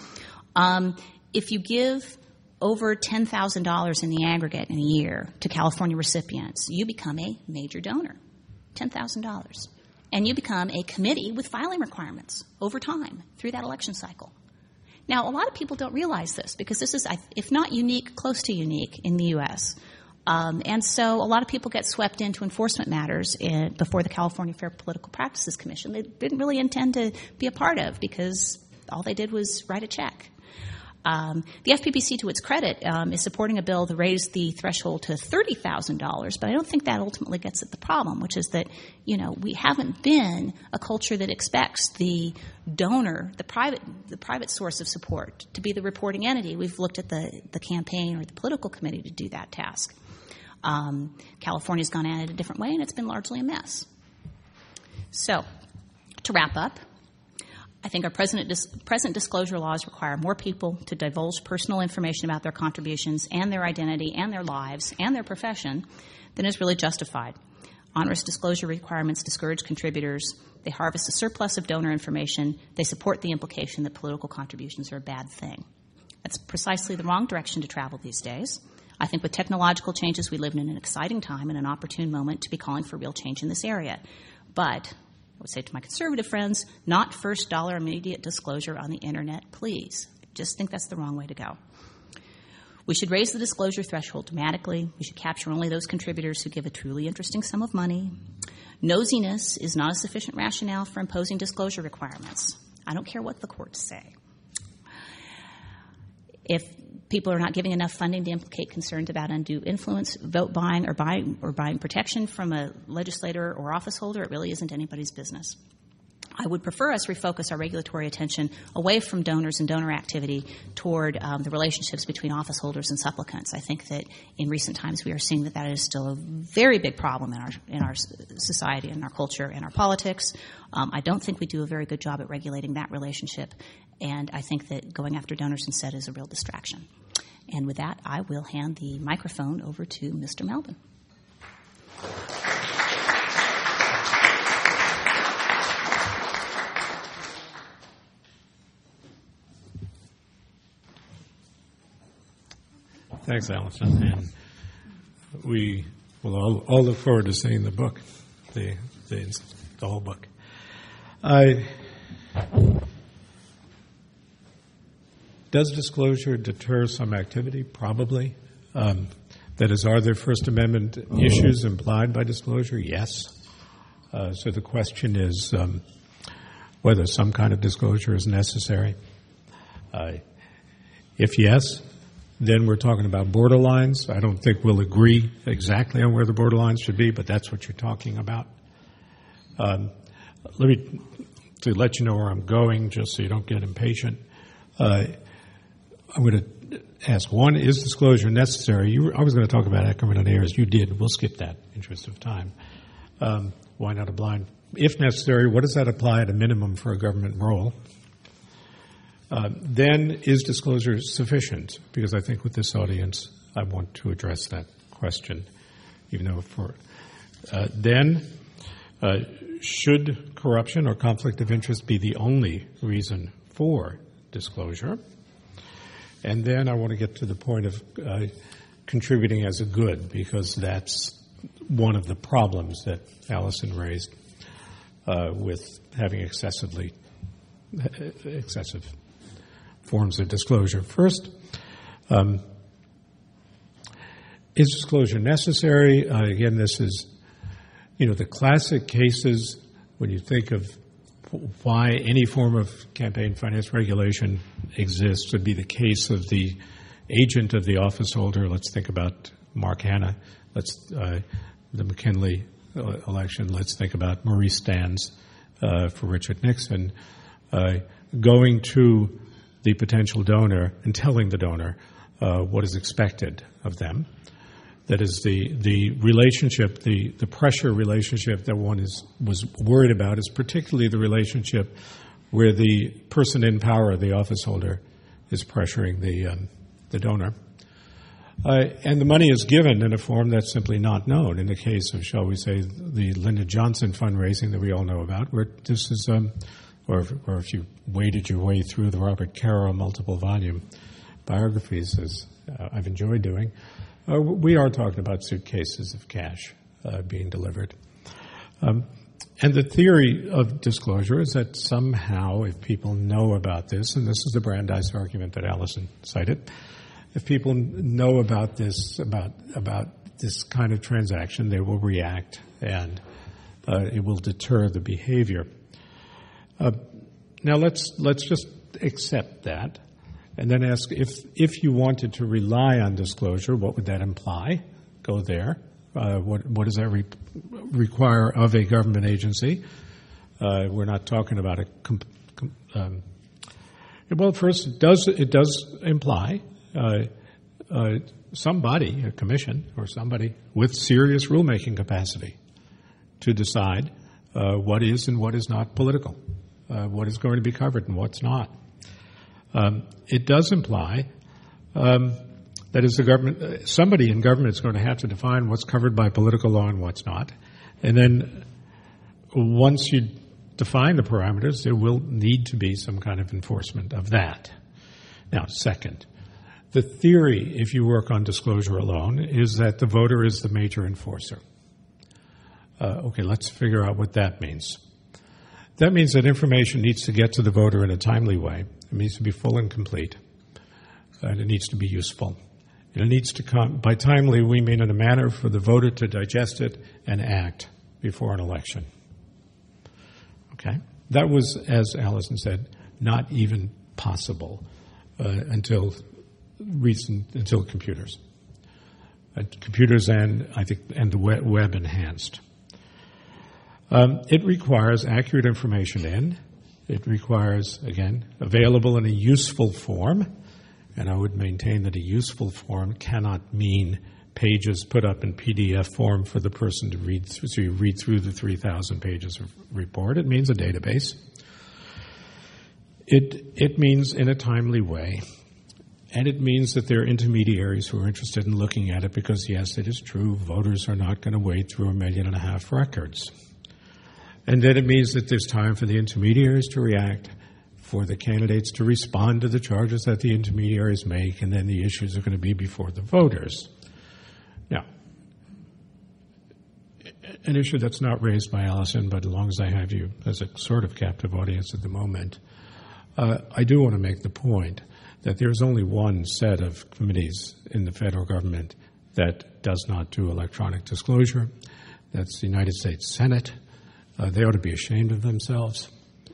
If you give over $10,000 in the aggregate in a year to California recipients, you become a major donor, $10,000. And you become a committee with filing requirements over time through that election cycle. Now, a lot of people don't realize this because this is, if not unique, close to unique in the U.S. And so a lot of people get swept into enforcement matters before the California Fair Political Practices Commission. They didn't really intend to be a part of because all they did was write a check. The FPPC, to its credit, is supporting a bill that raised the threshold to $30,000, but I don't think that ultimately gets at the problem, which is that, we haven't been a culture that expects the donor, the private source of support, to be the reporting entity. We've looked at the campaign or the political committee to do that task. California's gone at it a different way, and it's been largely a mess. So, to wrap up, I think our present disclosure laws require more people to divulge personal information about their contributions and their identity and their lives and their profession than is really justified. Onerous disclosure requirements discourage contributors. They harvest a surplus of donor information. They support the implication that political contributions are a bad thing. That's precisely the wrong direction to travel these days. I think with technological changes, we live in an exciting time and an opportune moment to be calling for real change in this area. But I would say to my conservative friends, not first dollar immediate disclosure on the Internet, please. I just think that's the wrong way to go. We should raise the disclosure threshold dramatically. We should capture only those contributors who give a truly interesting sum of money. Nosiness is not a sufficient rationale for imposing disclosure requirements. I don't care what the courts say. If people are not giving enough funding to implicate concerns about undue influence, vote buying, or buying protection from a legislator or office holder, it really isn't anybody's business. I would prefer us refocus our regulatory attention away from donors and donor activity toward the relationships between office holders and supplicants. I think that in recent times we are seeing that is still a very big problem in our society, in our culture, and our politics. I don't think we do a very good job at regulating that relationship, and I think that going after donors instead is a real distraction. And with that, I will hand the microphone over to Mr. Melvin. Thanks, Allison. And we will all look forward to seeing the book, the whole book. Does disclosure deter some activity? Probably. That is, are there First Amendment issues implied by disclosure? Yes. So the question is whether some kind of disclosure is necessary. If yes, then we're talking about borderlines. I don't think we'll agree exactly on where the borderlines should be, but that's what you're talking about. To let you know where I'm going, just so you don't get impatient. I'm going to ask. One, is disclosure necessary? I was going to talk about Ackerman and Ayers. You did. We'll skip that in interest of time. Why not a blind? If necessary, what does that apply at a minimum for a government role? Then, is disclosure sufficient? Because I think with this audience, I want to address that question. Even though should corruption or conflict of interest be the only reason for disclosure? And then I want to get to the point of contributing as a good, because that's one of the problems that Allison raised with having excessive forms of disclosure. First, is disclosure necessary? Again, this is, the classic cases when you think of why any form of campaign finance regulation exists would be the case of the agent of the office holder. Let's think about Mark Hanna. The McKinley election. Let's think about Maurice Stans for Richard Nixon, going to the potential donor and telling the donor what is expected of them. That is the relationship, the pressure relationship that one was worried about is particularly the relationship where the person in power, the office holder, is pressuring the donor. And the money is given in a form that's simply not known. In the case of, shall we say, the Lyndon Johnson fundraising that we all know about, where this is, or if you waded your way through the Robert Caro multiple volume biographies, as I've enjoyed doing, we are talking about suitcases of cash being delivered. And the theory of disclosure is that somehow, if people know about this, and this is the Brandeis argument that Allison cited, if people know about this, about this kind of transaction, they will react, and it will deter the behavior. Now let's just accept that, and then ask if you wanted to rely on disclosure, what would that imply? Go there. What does that require of a government agency? We're not talking about well, first, it does imply somebody, a commission or somebody with serious rulemaking capacity to decide what is and what is not political, what is going to be covered and what's not. It does imply that is the government, somebody in government is going to have to define what's covered by political law and what's not. And then once you define the parameters, there will need to be some kind of enforcement of that. Now, second, the theory, if you work on disclosure alone, is that the voter is the major enforcer. Okay, let's figure out what that means. That means that information needs to get to the voter in a timely way. It needs to be full and complete. And it needs to be useful. And it needs to come, by timely, we mean in a manner for the voter to digest it and act before an election. Okay? That was, as Allison said, not even possible until computers. Computers and the web enhanced. It requires accurate information in. It requires, again, available in a useful form. And I would maintain that a useful form cannot mean pages put up in PDF form for the person to read through. So you read through the 3,000 pages of report. It means a database. It means in a timely way. And it means that there are intermediaries who are interested in looking at it because, yes, it is true, voters are not going to wade through 1.5 million records. And then it means that there's time for the intermediaries to react, for the candidates to respond to the charges that the intermediaries make, and then the issues are going to be before the voters. Now, an issue that's not raised by Allison, but as long as I have you as a sort of captive audience at the moment, I do want to make the point that there's only one set of committees in the federal government that does not do electronic disclosure. That's the United States Senate. They ought to be ashamed of themselves.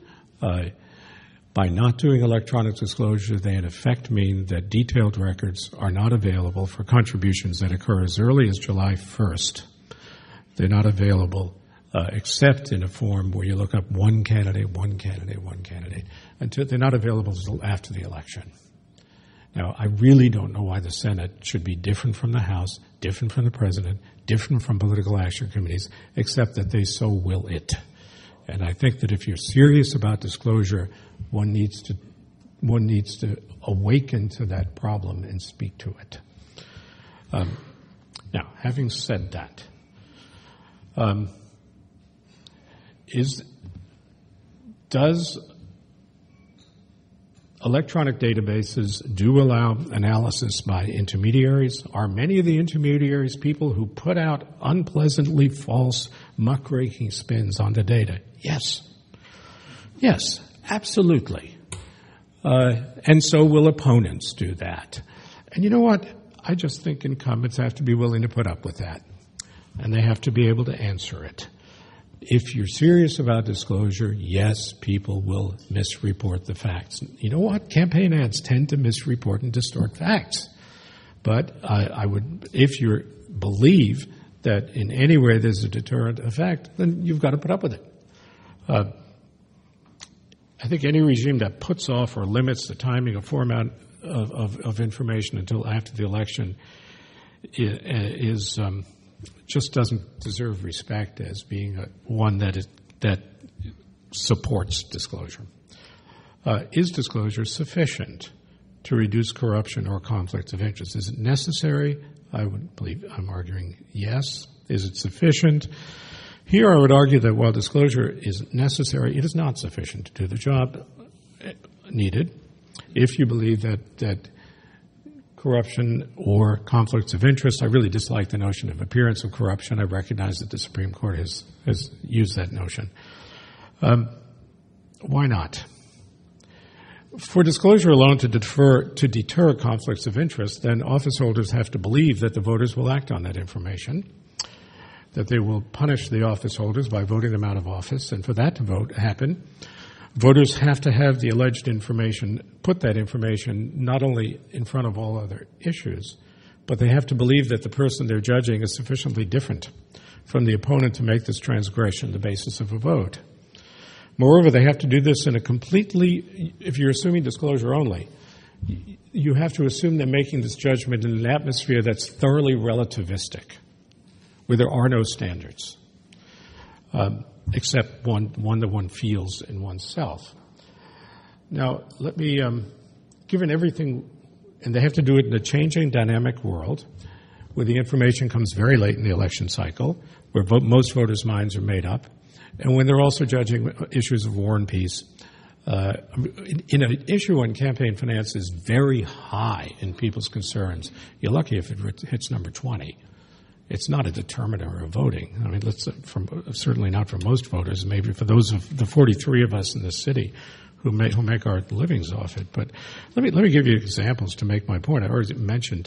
By not doing electronic disclosure, they in effect mean that detailed records are not available for contributions that occur as early as July 1st. They're not available except in a form where you look up one candidate, until they're not available until after the election. Now, I really don't know why the Senate should be different from the House, different from the President, different from political action committees, except that they so will it. And I think that if you're serious about disclosure, one needs to awaken to that problem and speak to it. Now, having said that, does electronic databases do allow analysis by intermediaries? Are many of the intermediaries people who put out unpleasantly false, muckraking spins on the data? Yes. Yes, absolutely. And so will opponents do that. And you know what? I just think incumbents have to be willing to put up with that. And they have to be able to answer it. If you're serious about disclosure, yes, people will misreport the facts. You know what? Campaign ads tend to misreport and distort facts. But I would, if you believe that in any way there's a deterrent effect, then you've got to put up with it. I think any regime that puts off or limits the timing or format of information until after the election is just doesn't deserve respect as being one that supports disclosure. Is disclosure sufficient to reduce corruption or conflicts of interest? Is it necessary? I would believe I'm arguing yes. Is it sufficient? Here I would argue that while disclosure is necessary, it is not sufficient to do the job needed if you believe that corruption or conflicts of interest. I really dislike the notion of appearance of corruption. I recognize that the Supreme Court has used that notion. Why not? For disclosure alone to deter conflicts of interest, then office holders have to believe that the voters will act on that information, that they will punish the office holders by voting them out of office, and for that to happen, voters have to have the alleged information, put that information not only in front of all other issues, but they have to believe that the person they're judging is sufficiently different from the opponent to make this transgression the basis of a vote. Moreover, they have to do this in a completely, if you're assuming disclosure only, you have to assume they're making this judgment in an atmosphere that's thoroughly relativistic, where there are no standards. Except one that one feels in oneself. Now, let me, given everything, and they have to do it in a changing, dynamic world, where the information comes very late in the election cycle, where most voters' minds are made up, and when they're also judging issues of war and peace. In an issue on campaign finance is very high in people's concerns. You're lucky if it hits number 20. It's not a determiner of voting. I mean, certainly not for most voters, maybe for those of the 43 of us in this city who make our livings off it. But let me give you examples to make my point. I already mentioned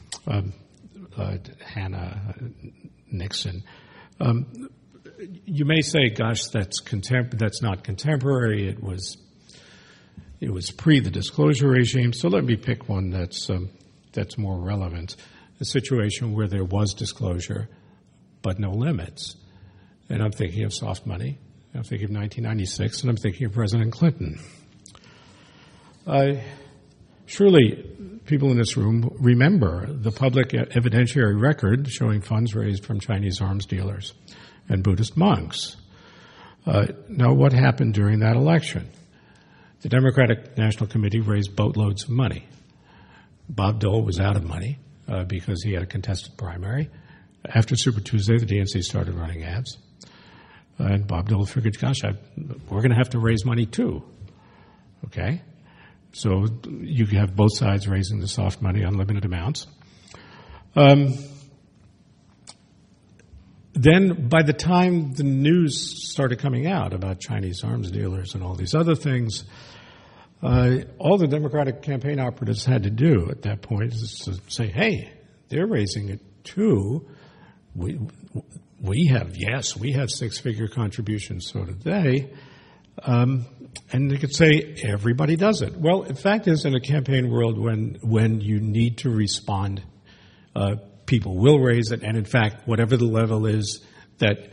Hannah Nixon. You may say, "Gosh, that's not contemporary. It was pre the disclosure regime." So let me pick one that's more relevant. A situation where there was disclosure, but no limits. And I'm thinking of soft money. I'm thinking of 1996, and I'm thinking of President Clinton. Surely people in this room remember the public evidentiary record showing funds raised from Chinese arms dealers and Buddhist monks. Now, what happened during that election? The Democratic National Committee raised boatloads of money. Bob Dole was out of money. Because he had a contested primary. After Super Tuesday, the DNC started running ads. And Bob Dole figured, gosh, we're going to have to raise money too. Okay? So you have both sides raising the soft money, unlimited amounts. Then by the time the news started coming out about Chinese arms dealers and all these other things, all the Democratic campaign operatives had to do at that point is to say, hey, they're raising it too. We have six-figure contributions, so did they. And they could say, everybody does it. Well, the fact is, in a campaign world, when you need to respond, people will raise it, and in fact, whatever the level is that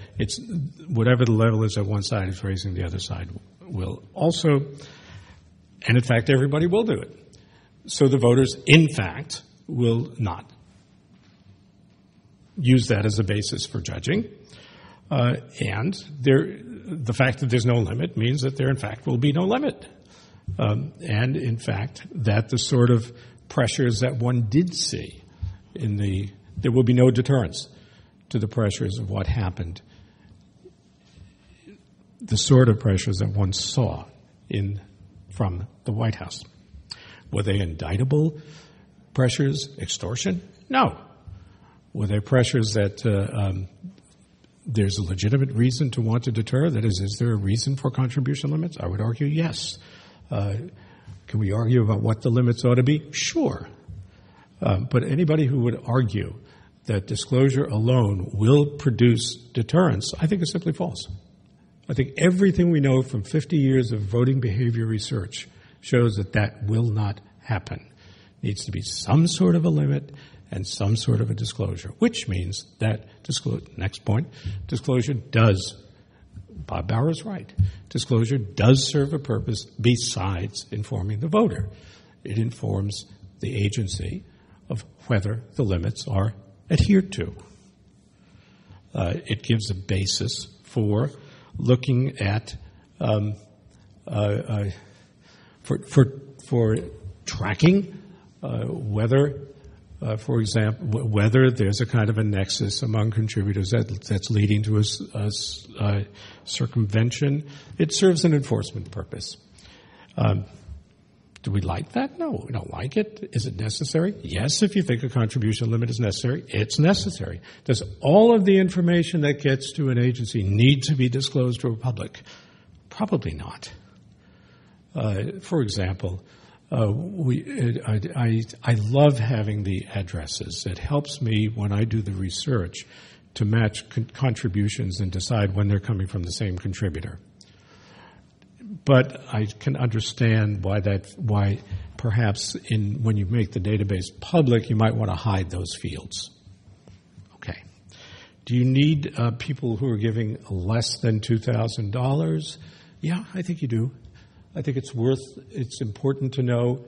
one side is raising, the other side will also. And in fact, everybody will do it. So the voters, in fact, will not use that as a basis for judging. And the fact that there's no limit means that there, in fact, will be no limit. And, in fact, that the sort of pressures that one did see there will be no deterrence to the pressures of what happened, the sort of pressures that one saw from the White House. Were they indictable pressures, extortion? No. Were they pressures that there's a legitimate reason to want to deter? That is there a reason for contribution limits? I would argue yes. Can we argue about what the limits ought to be? Sure. But anybody who would argue that disclosure alone will produce deterrence, I think is simply false. I think everything we know from 50 years of voting behavior research shows that will not happen. Needs to be some sort of a limit and some sort of a disclosure, which means that next point, disclosure does, Bob Bauer is right, disclosure does serve a purpose besides informing the voter. It informs the agency of whether the limits are adhered to. It gives a basis for looking at for tracking whether, for example, whether there's a kind of a nexus among contributors that's leading to a circumvention. It serves an enforcement purpose. Do we like that? No, we don't like it. Is it necessary? Yes, if you think a contribution limit is necessary, it's necessary. Does all of the information that gets to an agency need to be disclosed to the public? Probably not. For example, I love having the addresses. It helps me when I do the research to match contributions and decide when they're coming from the same contributor. But I can understand why perhaps when you make the database public, you might want to hide those fields. Okay. Do you need people who are giving less than $2,000? Yeah, I think you do. I think it's important to know,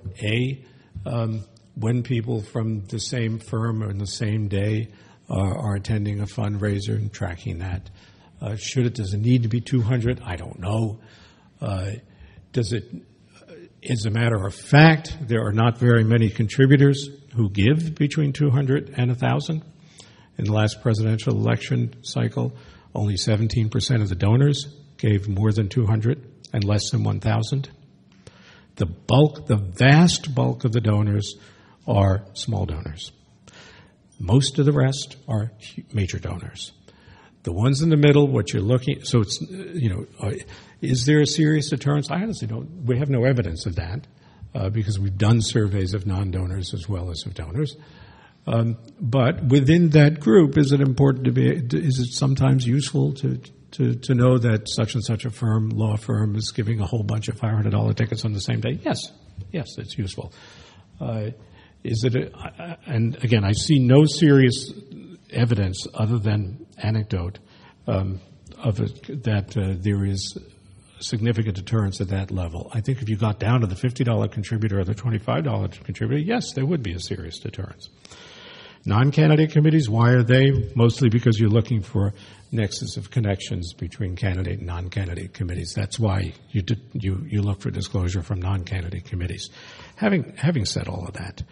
when people from the same firm or in the same day are attending a fundraiser and tracking that. Does it need to be 200? I don't know. As a matter of fact, there are not very many contributors who give between 200 and 1,000. In the last presidential election cycle, only 17% of the donors gave more than 200 and less than 1,000. The vast bulk of the donors are small donors. Most of the rest are major donors. The ones in the middle, what you're looking, so it's, is there a serious deterrence? I honestly don't. We have no evidence of that because we've done surveys of non-donors as well as of donors. But within that group, is it sometimes useful to know that such and such a law firm is giving a whole bunch of $500 tickets on the same day? Yes, it's useful. And again, I see no serious evidence other than anecdote that there is significant deterrence at that level. I think if you got down to the $50 contributor or the $25 contributor, yes, there would be a serious deterrence. Non-candidate committees, why are they? Mostly because you're looking for nexus of connections between candidate and non-candidate committees. That's why you look for disclosure from non-candidate committees. Having said all of that,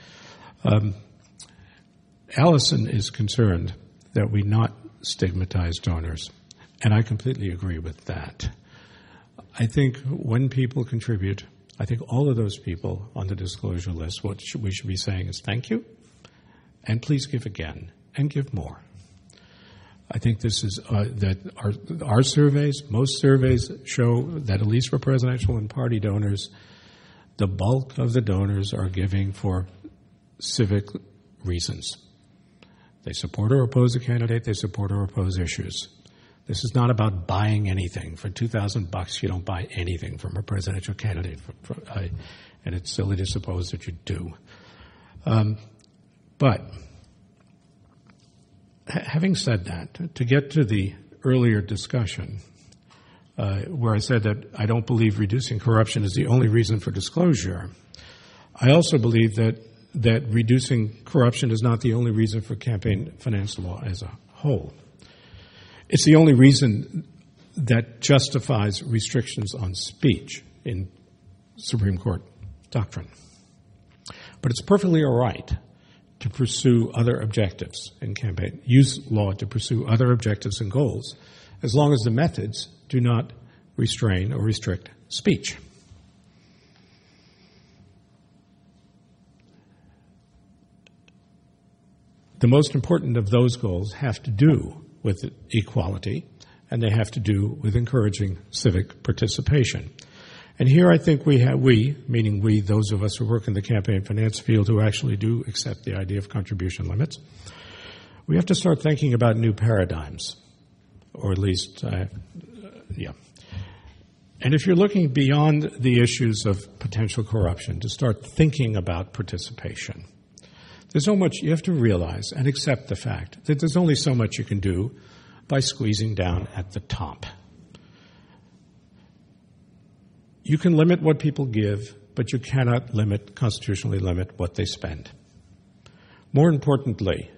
Allison is concerned that we not stigmatize donors, and I completely agree with that. I think when people contribute, I think all of those people on the disclosure list, what we should be saying is thank you, and please give again, and give more. I think this is that our surveys, most surveys show that at least for presidential and party donors, the bulk of the donors are giving for civic reasons. They support or oppose a candidate. They support or oppose issues. This is not about buying anything. For $2,000, you don't buy anything from a presidential candidate, and it's silly to suppose that you do. But having said that, to get to the earlier discussion, where I said that I don't believe reducing corruption is the only reason for disclosure, I also believe that reducing corruption is not the only reason for campaign finance law as a whole. It's the only reason that justifies restrictions on speech in Supreme Court doctrine. But it's perfectly all right to pursue other objectives in campaign, use law to pursue other objectives and goals, as long as the methods do not restrain or restrict speech. The most important of those goals have to do with equality, and they have to do with encouraging civic participation. And here I think meaning we, those of us who work in the campaign finance field who actually do accept the idea of contribution limits, we have to start thinking about new paradigms, or at least, yeah. And if you're looking beyond the issues of potential corruption, to start thinking about participation, there's so much you have to realize and accept the fact that there's only so much you can do by squeezing down at the top. You can limit what people give, but you cannot constitutionally limit what they spend. More importantly,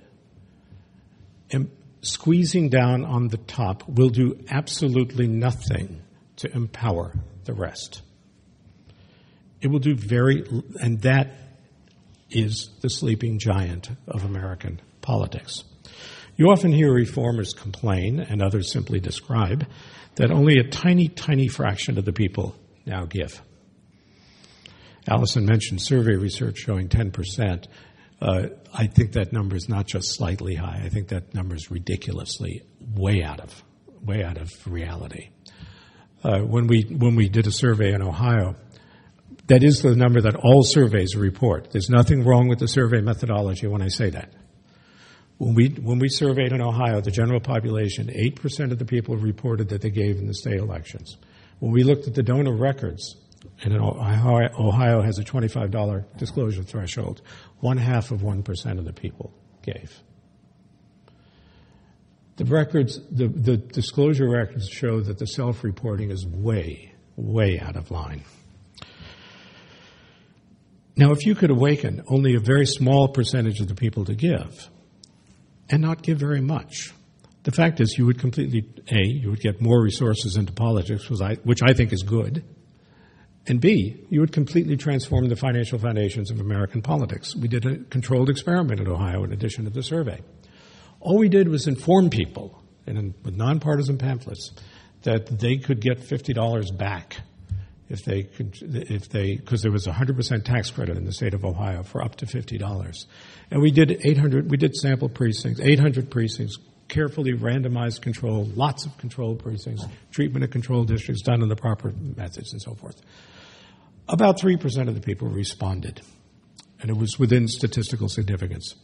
squeezing down on the top will do absolutely nothing to empower the rest. It will do and that is the sleeping giant of American politics. You often hear reformers complain, and others simply describe, that only a tiny, tiny fraction of the people now give. Allison mentioned survey research showing 10%. I think that number is not just slightly high. I think that number is ridiculously way out of reality. When we did a survey in Ohio, that is the number that all surveys report. There's nothing wrong with the survey methodology when I say that. When we surveyed in Ohio, the general population, 8% of the people reported that they gave in the state elections. When we looked at the donor records, and Ohio has a $25 disclosure threshold, 0.5% of the people gave. The disclosure records show that the self-reporting is way, way out of line. Now, if you could awaken only a very small percentage of the people to give, and not give very much, the fact is you would you would get more resources into politics, which I think is good, and B, you would completely transform the financial foundations of American politics. We did a controlled experiment in Ohio in addition to the survey. All we did was inform people, with nonpartisan pamphlets, that they could get $50 back because there was a 100% tax credit in the state of Ohio for up to $50. And we did sample precincts, 800 precincts, carefully randomized control, lots of controlled precincts, treatment of control districts done in the proper methods and so forth. About 3% of the people responded, and it was within statistical significance.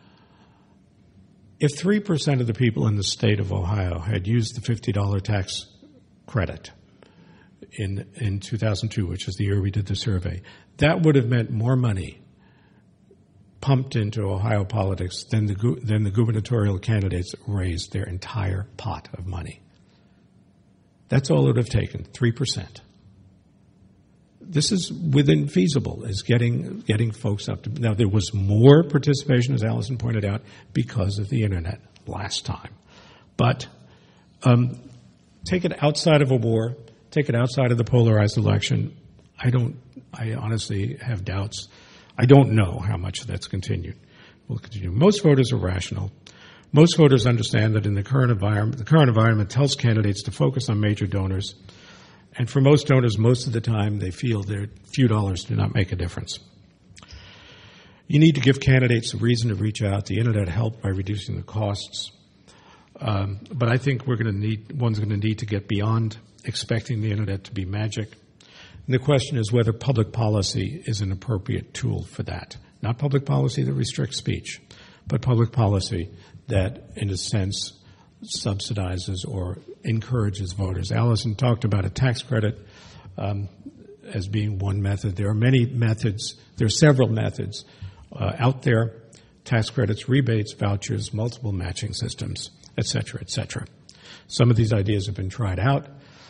If 3% of the people in the state of Ohio had used the $50 tax credit in 2002, which is the year we did the survey, that would have meant more money pumped into Ohio politics than the gubernatorial candidates raised their entire pot of money. That's all it would have taken, 3%. This is within feasible, is getting folks up to. Now, there was more participation, as Allison pointed out, because of the internet last time. But take it outside of a war, take it outside of the polarized election. I honestly have doubts. I don't know how much that's will continue. Most voters are rational. Most voters understand that in the current environment tells candidates to focus on major donors. And for most donors, most of the time, they feel their few dollars do not make a difference. You need to give candidates a reason to reach out. The internet helped by reducing the costs. But I think one's going to need to get beyond expecting the internet to be magic. And the question is whether public policy is an appropriate tool for that. Not public policy that restricts speech, but public policy that, in a sense, subsidizes or encourages voters. Allison talked about a tax credit as being one method. There are many methods. There are several methods out there: tax credits, rebates, vouchers, multiple matching systems, et cetera, et cetera. Some of these ideas have been tried out.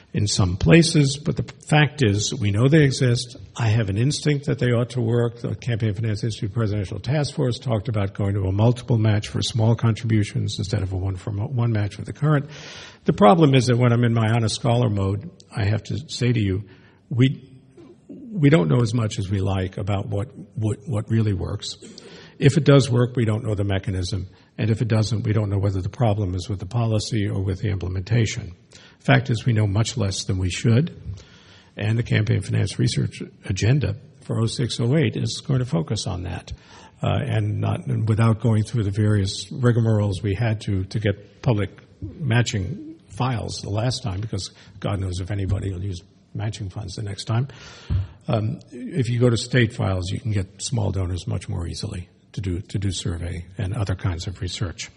in some places, but the fact is we know they exist. I have an instinct that they ought to work. The Campaign Finance Institute Presidential Task Force talked about going to a multiple match for small contributions instead of a one match with the current. The problem is that when I'm in my honest scholar mode, I have to say to you, we don't know as much as we like about what really works. If it does work, we don't know the mechanism. And if it doesn't, we don't know whether the problem is with the policy or with the implementation. Fact is, we know much less than we should. And the Campaign Finance Research Agenda for 06-08 is going to focus on that. And without going through the various rigmaroles we had to get public matching files the last time, because God knows if anybody will use matching funds the next time. If you go to state files, you can get small donors much more easily to do survey and other kinds of research.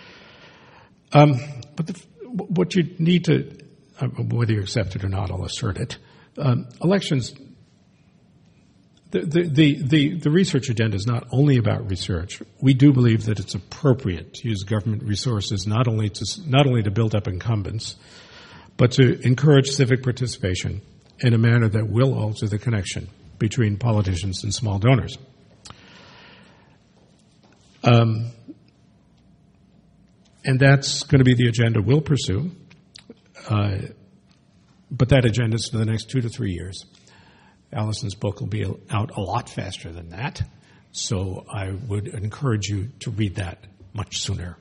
But what you need to, whether you accept it or not, I'll assert it. Elections. The research agenda is not only about research. We do believe that it's appropriate to use government resources not only to build up incumbents, but to encourage civic participation in a manner that will alter the connection between politicians and small donors. And that's going to be the agenda we'll pursue. But that agenda is for the next 2 to 3 years. Allison's book will be out a lot faster than that, so I would encourage you to read that much sooner.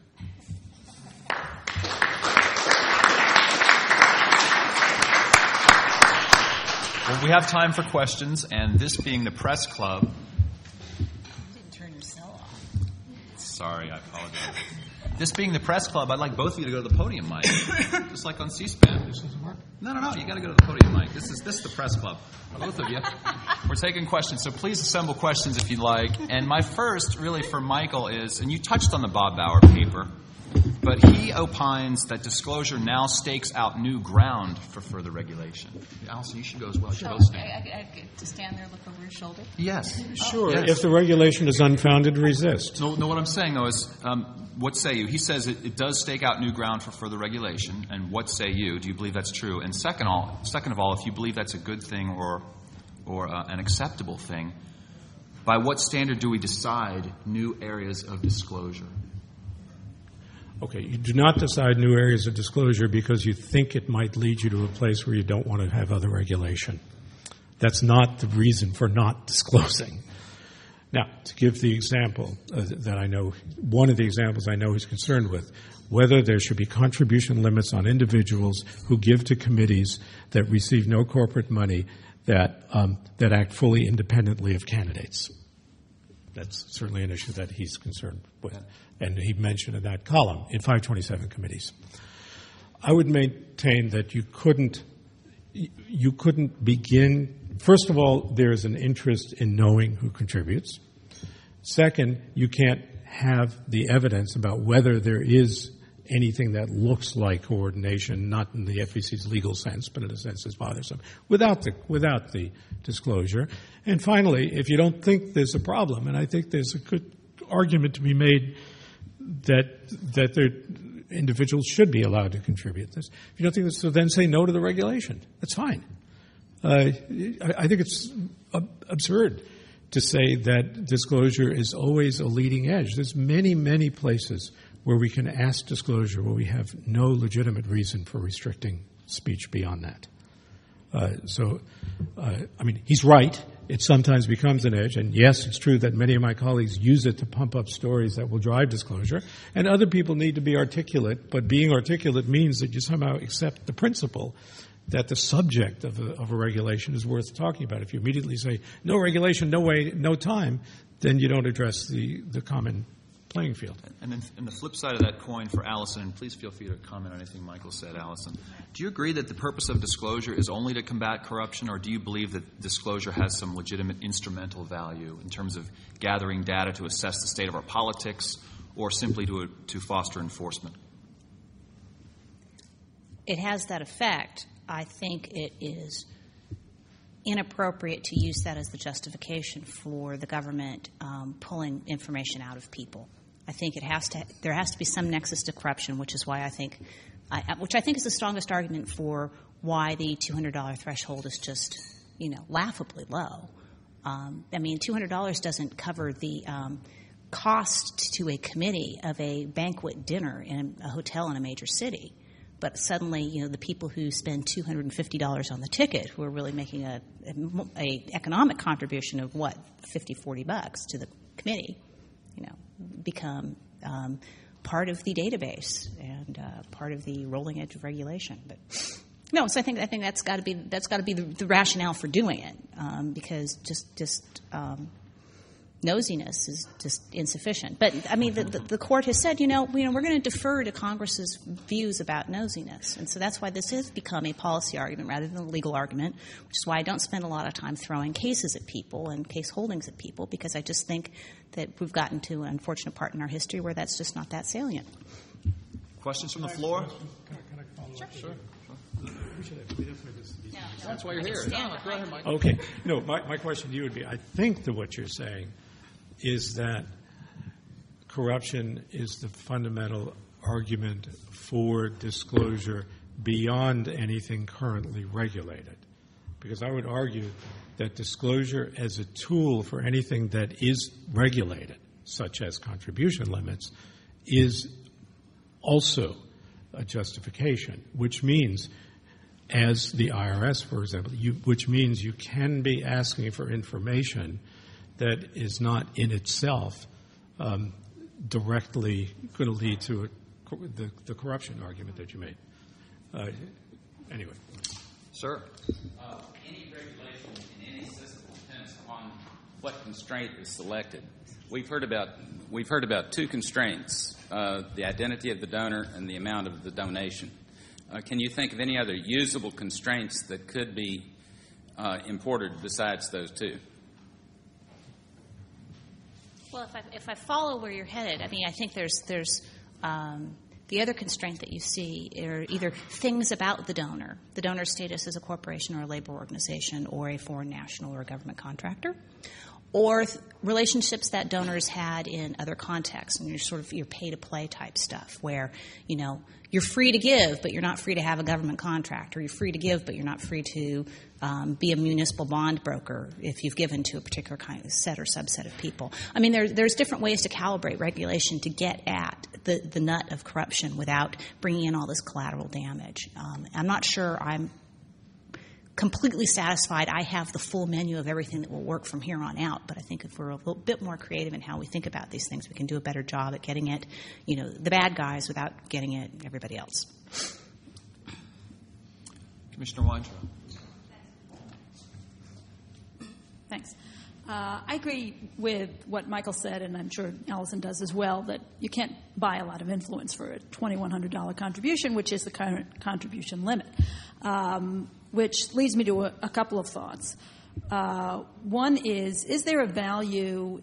Well, we have time for questions, and this being the press club... You didn't turn your cell off. Sorry, I apologize. This being the press club, I'd like both of you to go to the podium mic, just like on C-SPAN. This doesn't work? No, you got to go to the podium mic. This is the press club. Both of you. We're taking questions, so please assemble questions if you'd like. And my first, really, for Michael is, and you touched on the Bob Bauer paper, but he opines that disclosure now stakes out new ground for further regulation. Allison, you should go as well. So I get to stand there, look over your shoulder? Yes. Sure. Yes. If the regulation is unfounded, resist. No, what I'm saying, though, is what say you? He says it does stake out new ground for further regulation, and what say you? Do you believe that's true? And second of all, if you believe that's a good thing or an acceptable thing, by what standard do we decide new areas of disclosure? Okay, you do not decide new areas of disclosure because you think it might lead you to a place where you don't want to have other regulation. That's not the reason for not disclosing. Now, to give the example that I know, one of the examples I know he's concerned with, whether there should be contribution limits on individuals who give to committees that receive no corporate money that act fully independently of candidates. That's certainly an issue that he's concerned with. And he mentioned in that column, in 527 committees. I would maintain that you couldn't begin. First of all, there is an interest in knowing who contributes. Second, you can't have the evidence about whether there is anything that looks like coordination, not in the FEC's legal sense, but in a sense that's bothersome, without the disclosure. And finally, if you don't think there's a problem, and I think there's a good argument to be made that individuals should be allowed to contribute this. If you don't think this, so then say no to the regulation. That's fine. I think it's absurd to say that disclosure is always a leading edge. There's many, many places where we can ask disclosure where we have no legitimate reason for restricting speech beyond that. He's right. It sometimes becomes an edge, and yes, it's true that many of my colleagues use it to pump up stories that will drive disclosure, and other people need to be articulate, but being articulate means that you somehow accept the principle that the subject of a regulation is worth talking about. If you immediately say, no regulation, no way, no time, then you don't address the common playing field. And then the flip side of that coin for Allison, and please feel free to comment on anything Michael said, Allison. Do you agree that the purpose of disclosure is only to combat corruption, or do you believe that disclosure has some legitimate instrumental value in terms of gathering data to assess the state of our politics or simply to foster enforcement? It has that effect. I think it is inappropriate to use that as the justification for the government pulling information out of people. I think there has to be some nexus to corruption, which is why I think is the strongest argument for why the $200 threshold is just, laughably low. $200 doesn't cover the cost to a committee of a banquet dinner in a hotel in a major city. But suddenly, the people who spend $250 on the ticket, who are really making a economic contribution of $50-$40 to the committee, become part of the database and part of the rolling edge of regulation. But no, so I think that's got to be the rationale for doing it, because just nosiness is just insufficient. But the court has said, we're going to defer to Congress's views about nosiness, and so that's why this has become a policy argument rather than a legal argument, which is why I don't spend a lot of time throwing cases at people and case holdings at people, because I just think that we've gotten to an unfortunate part in our history where that's just not that salient. Questions from the floor? Can I follow up? Sure. No, that's why you're here. No, go ahead, Mike. Okay. No, my question to you would be, I think that what you're saying is that corruption is the fundamental argument for disclosure beyond anything currently regulated. Because I would argue that disclosure as a tool for anything that is regulated, such as contribution limits, is also a justification, which means, as the IRS, for example, which means you can be asking for information that is not in itself directly going to lead to the corruption argument that you made. Anyway. Sir? Any regulation in any system depends on what constraint is selected. We've heard about two constraints, the identity of the donor and the amount of the donation. Can you think of any other usable constraints that could be imported besides those two? Well, if I follow where you're headed, I think there's the other constraint that you see are either things about the donor's status as a corporation or a labor organization or a foreign national or a government contractor, or relationships that donors had in other contexts, and your pay-to-play type stuff, where you're free to give, but you're not free to have a government contract, or you're free to give, but you're not free to be a municipal bond broker if you've given to a particular kind of set or subset of people. There's different ways to calibrate regulation to get at the nut of corruption without bringing in all this collateral damage. I'm not sure I'm completely satisfied I have the full menu of everything that will work from here on out, but I think if we're a little bit more creative in how we think about these things, we can do a better job at getting at, the bad guys without getting at everybody else. Commissioner Weintraub. Thanks. I agree with what Michael said, and I'm sure Allison does as well, that you can't buy a lot of influence for a $2,100 contribution, which is the current contribution limit. Which leads me to a couple of thoughts. One is there a value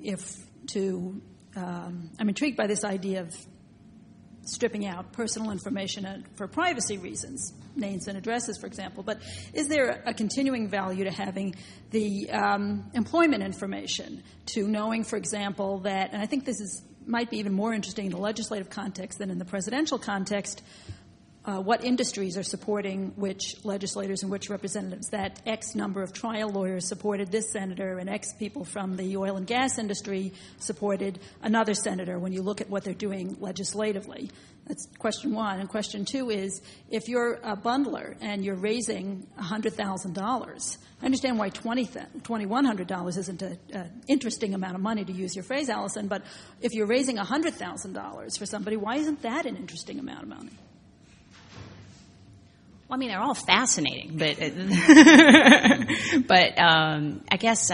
I'm intrigued by this idea of stripping out personal information for privacy reasons, names and addresses, for example, but is there a continuing value to having the employment information, to knowing, for example, that, and I think this might be even more interesting in the legislative context than in the presidential context, what industries are supporting which legislators and which representatives, that X number of trial lawyers supported this senator and X people from the oil and gas industry supported another senator when you look at what they're doing legislatively. That's question one. And question two is, if you're a bundler and you're raising $100,000, I understand why $2,100 isn't an interesting amount of money, to use your phrase, Allison, but if you're raising $100,000 for somebody, why isn't that an interesting amount of money? Well, they're all fascinating, but I guess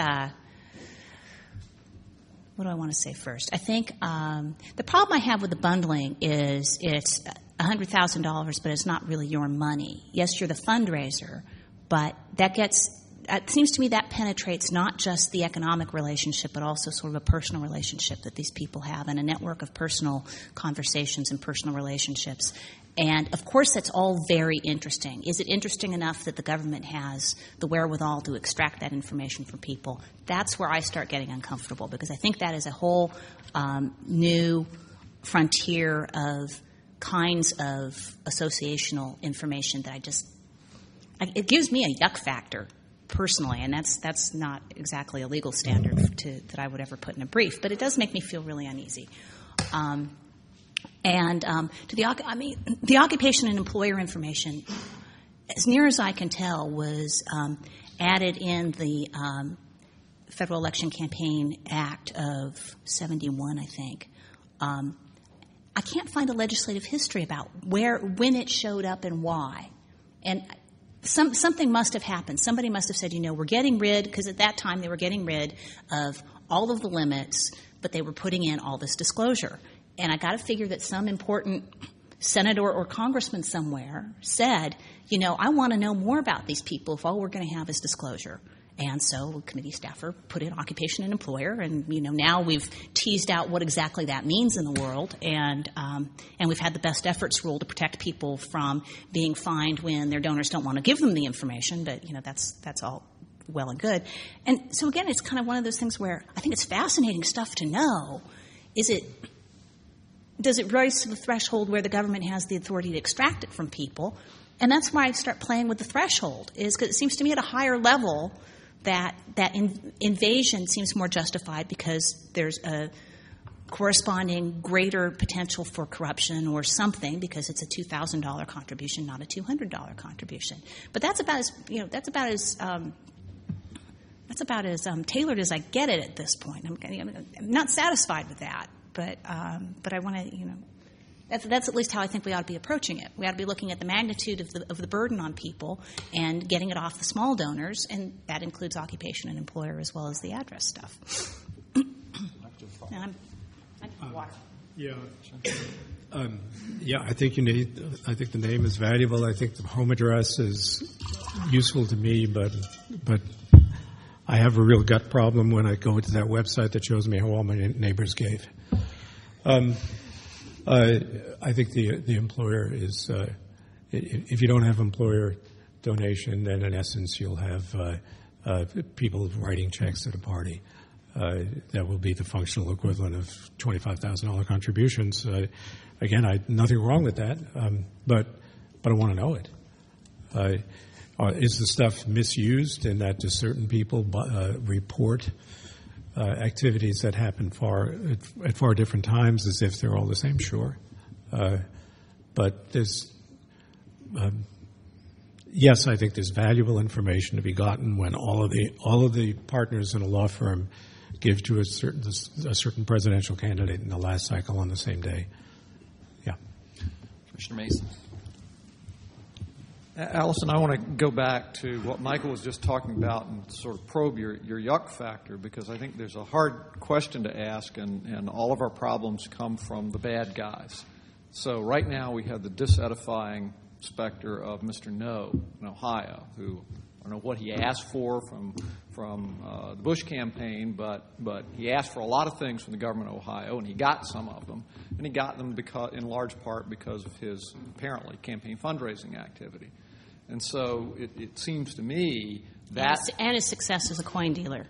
what do I want to say first? I think the problem I have with the bundling is it's $100,000, but it's not really your money. Yes, you're the fundraiser, but it seems to me that penetrates not just the economic relationship, but also sort of a personal relationship that these people have and a network of personal conversations and personal relationships. And, of course, that's all very interesting. Is it interesting enough that the government has the wherewithal to extract that information from people? That's where I start getting uncomfortable, because I think that is a whole new frontier of kinds of associational information that it gives me a yuck factor personally, and that's not exactly a legal standard that I would ever put in a brief, but it does make me feel really uneasy. To the occupation and employer information, as near as I can tell, was added in the Federal Election Campaign Act of 71, I think. I can't find a legislative history about when it showed up and why. And something must have happened. Somebody must have said, we're getting rid, because at that time they were getting rid of all of the limits, but they were putting in all this disclosure. And I got to figure that some important senator or congressman somewhere said, I want to know more about these people if all we're going to have is disclosure. And so committee staffer put in occupation and employer, and now we've teased out what exactly that means in the world, and we've had the best efforts rule to protect people from being fined when their donors don't want to give them the information. But that's all well and good. And so again, it's kind of one of those things where I think it's fascinating stuff to know. Does it rise to the threshold where the government has the authority to extract it from people? And that's why I start playing with the threshold, is because it seems to me at a higher level that invasion seems more justified because there's a corresponding greater potential for corruption or something, because it's a $2,000 contribution, not a $200 contribution. But that's about as tailored as I get it at this point. I'm not satisfied with that, but I want to That's at least how I think we ought to be approaching it. We ought to be looking at the magnitude of the burden on people and getting it off the small donors, and that includes occupation and employer as well as the address stuff. And I need water. I think I think the name is valuable. I think the home address is useful to me, but I have a real gut problem when I go to that website that shows me how all my neighbors gave. I think the employer is, if you don't have employer donation, then in essence you'll have people writing checks at a party. That will be the functional equivalent of $25,000 contributions. Again, nothing wrong with that, but I want to know it. Is the stuff misused in that certain people report activities that happen at far different times as if they're all the same? Sure. But there's, yes, I think there's valuable information to be gotten when all of the partners in a law firm give to a certain presidential candidate in the last cycle on the same day. Yeah. Commissioner Mason. Allison, I want to go back to what Michael was just talking about and sort of probe your yuck factor, because I think there's a hard question to ask, and all of our problems come from the bad guys. So right now we have the disedifying specter of Mr. No in Ohio, who I don't know what he asked for from the Bush campaign, but he asked for a lot of things from the government of Ohio, and he got some of them, and he got them in large part because of his apparently campaign fundraising activity. And so it seems to me that... And his success as a coin dealer.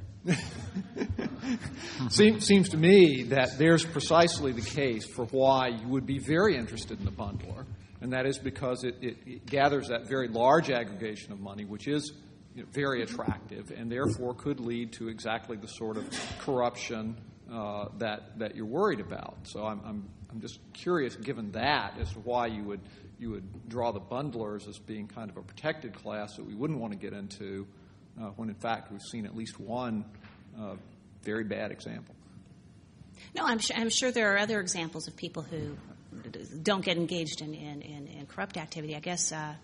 Seems to me that there's precisely the case for why you would be very interested in the bundler, and that is because it gathers that very large aggregation of money, which is very attractive, and therefore could lead to exactly the sort of corruption that you're worried about. So I'm just curious, given that, as to why you would draw the bundlers as being kind of a protected class that we wouldn't want to get into, when in fact we've seen at least one very bad example. No, I'm sure there are other examples of people who don't get engaged in corrupt activity. I guess let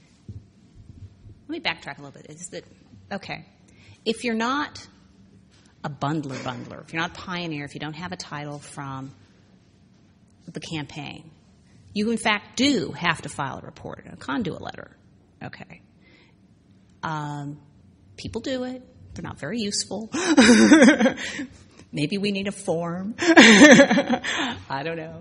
me backtrack a little bit. Is that okay? If you're not a bundler, if you're not a pioneer, if you don't have a title from the campaign, you in fact do have to file a report, a conduit letter. Okay. People do it. They're not very useful. Maybe we need a form. I don't know.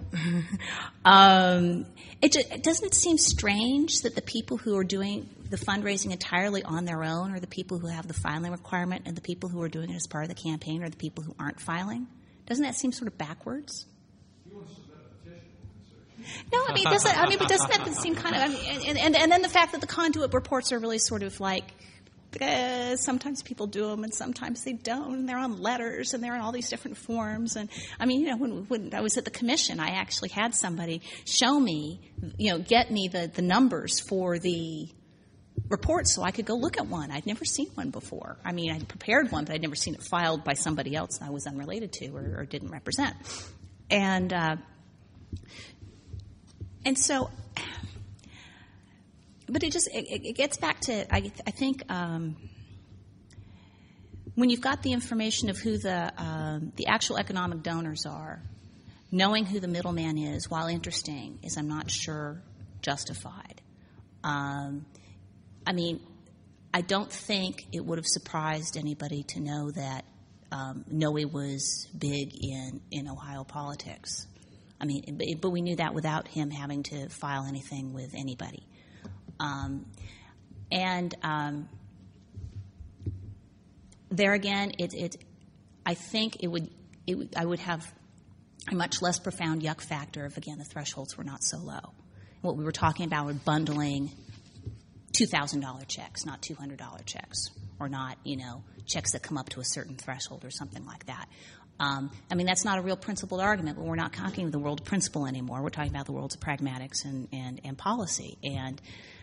Doesn't it seem strange that the people who are doing the fundraising entirely on their own are the people who have the filing requirement, and the people who are doing it as part of the campaign are the people who aren't filing? Doesn't that seem sort of backwards? No, I mean, but doesn't that seem kind of? And then the fact that the conduit reports are really sort of like. Sometimes people do them and sometimes they don't, and they're on letters and they're in all these different forms. And I mean, when I was at the commission, I actually had somebody show me, get me the numbers for the report so I could go look at one. I'd never seen one before. I mean, I'd prepared one, but I'd never seen it filed by somebody else I was unrelated to or didn't represent. And so. But it gets back to, I think, when you've got the information of who the actual economic donors are, knowing who the middleman is, while interesting, is, I'm not sure, justified. I mean, I don't think it would have surprised anybody to know that Noe was big in Ohio politics. I mean, but we knew that without him having to file anything with anybody. There again, I think I would have a much less profound yuck factor if, again, the thresholds were not so low. What we were talking about were bundling $2,000 checks, not $200 checks, or not, checks that come up to a certain threshold or something like that. I mean, that's not a real principled argument, but we're not talking the world of principle anymore. We're talking about the worlds of pragmatics and policy. And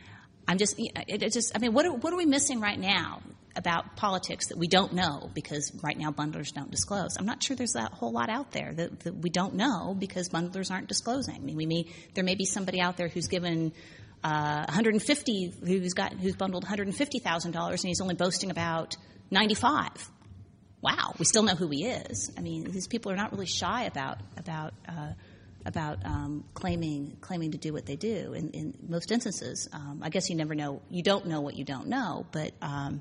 what are we missing right now about politics that we don't know because right now bundlers don't disclose? I'm not sure there's a whole lot out there that we don't know because bundlers aren't disclosing. I mean, there may be somebody out there who's given who's bundled $150,000 and he's only boasting about 95. Wow, we still know who he is. I mean, these people are not really shy about claiming to do what they do. In most instances, I guess you never know. You don't know what you don't know. But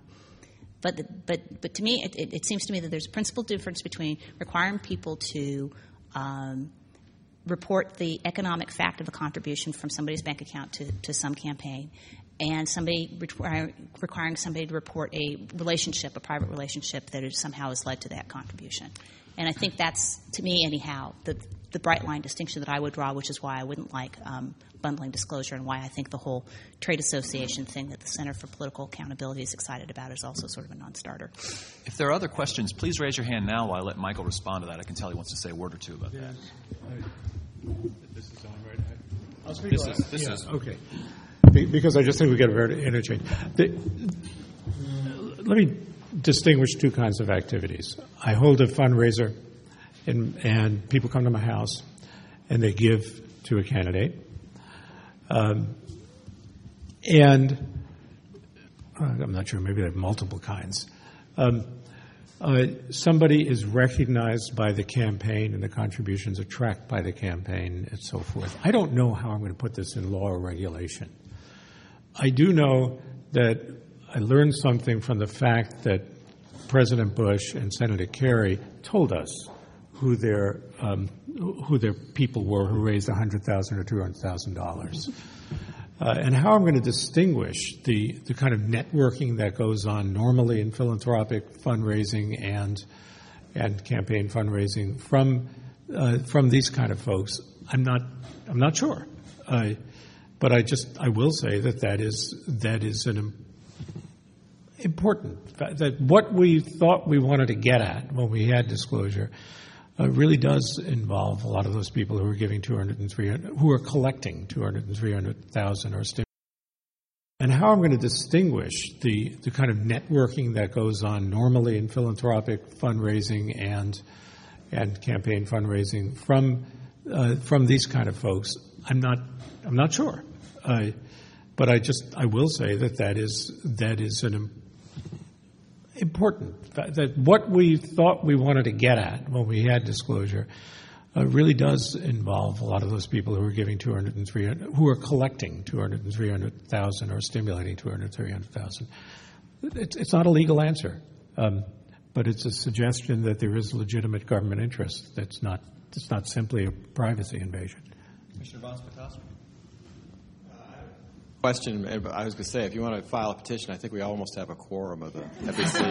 to me, it seems to me that there's a principal difference between requiring people to report the economic fact of a contribution from somebody's bank account to some campaign, and requiring somebody to report a private relationship that somehow has led to that contribution. And I think that's, to me anyhow, the bright line distinction that I would draw, which is why I wouldn't like bundling disclosure and why I think the whole trade association thing that the Center for Political Accountability is excited about is also sort of a non-starter. If there are other questions, please raise your hand now while I let Michael respond to that. I can tell he wants to say a word or two about that. This is on, right? I'll speak. This is. Okay. Because I just think we get a very interchange. Let me distinguish two kinds of activities. I hold a fundraiser, and people come to my house, and they give to a candidate. And I'm not sure, maybe they have multiple kinds. Somebody is recognized by the campaign, and the contributions are tracked by the campaign, and so forth. I don't know how I'm going to put this in law or regulation. I do know that I learned something from the fact that President Bush and Senator Kerry told us who their people were who raised $100,000 or $200,000, and how I'm going to distinguish the kind of networking that goes on normally in philanthropic fundraising and campaign fundraising from these kind of folks. I'm not sure. But I will say that is an important that what we thought we wanted to get at when we had disclosure really does involve a lot of those people who are giving who are collecting 200 and 300,000 or stimulating. And how I'm going to distinguish the kind of networking that goes on normally in philanthropic fundraising and campaign fundraising from these kind of folks, I'm not sure. But I will say that is an important that what we thought we wanted to get at when we had disclosure really does involve a lot of those people who are giving 200 and 300, who are collecting 200 and 300,000 or stimulating 200, 300,000. It's not a legal answer, but it's a suggestion that there is legitimate government interest. It's not simply a privacy invasion. Commissioner Vance-Patasky. Question, I was going to say, if you want to file a petition, I think we almost have a quorum of the FEC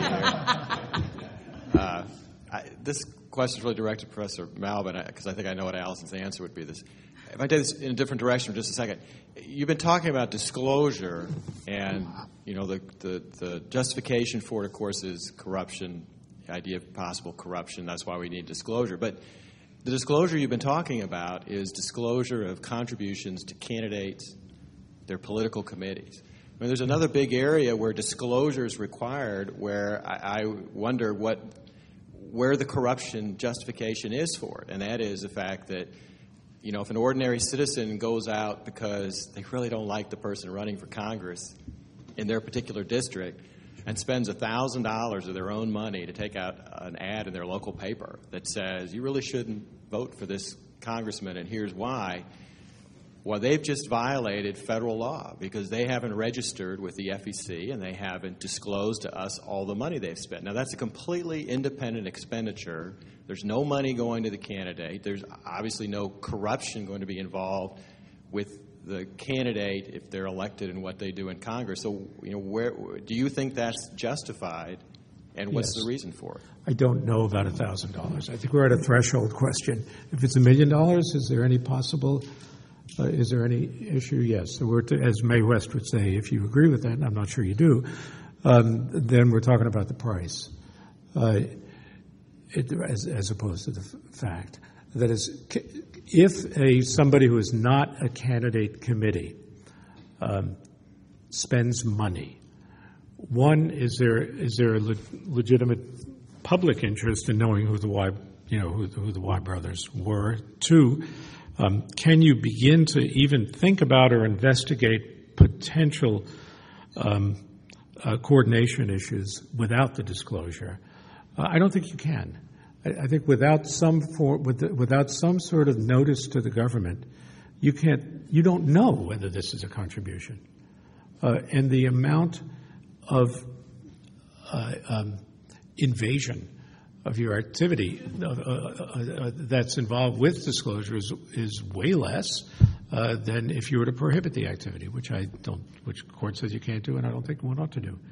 here. This question is really directed to Professor Malbin, because I think I know what Allison's answer would be. This if I take this in a different direction for just a second, you've been talking about disclosure, and the justification for it, of course, is corruption, the idea of possible corruption. That's why we need disclosure. But the disclosure you've been talking about is disclosure of contributions to candidates, their political committees. I mean, there's another big area where disclosure is required, where I wonder where the corruption justification is for it, and that is the fact that, if an ordinary citizen goes out because they really don't like the person running for Congress in their particular district and spends $1,000 of their own money to take out an ad in their local paper that says, you really shouldn't vote for this congressman, and here's why. Well, they've just violated federal law because they haven't registered with the FEC and they haven't disclosed to us all the money they've spent. Now, that's a completely independent expenditure. There's no money going to the candidate. There's obviously no corruption going to be involved with the candidate if they're elected and what they do in Congress. So, where do you think that's justified, and what's the reason for it? I don't know about $1,000. I think we're at a threshold question. If it's $1 million, is there any possible... is there any issue? Yes. So as Mae West would say, if you agree with that, and I'm not sure you do, then we're talking about the price, as opposed to the fact. That is, if somebody who is not a candidate committee spends money, one, is there a legitimate public interest in knowing who the Y brothers were? Two, can you begin to even think about or investigate potential coordination issues without the disclosure? I don't think you can. I think without some sort of notice to the government, you don't know whether this is a contribution, and the amount of invasion of your activity that's involved with disclosure is way less than if you were to prohibit the activity, which the court says you can't do, and I don't think one ought to do.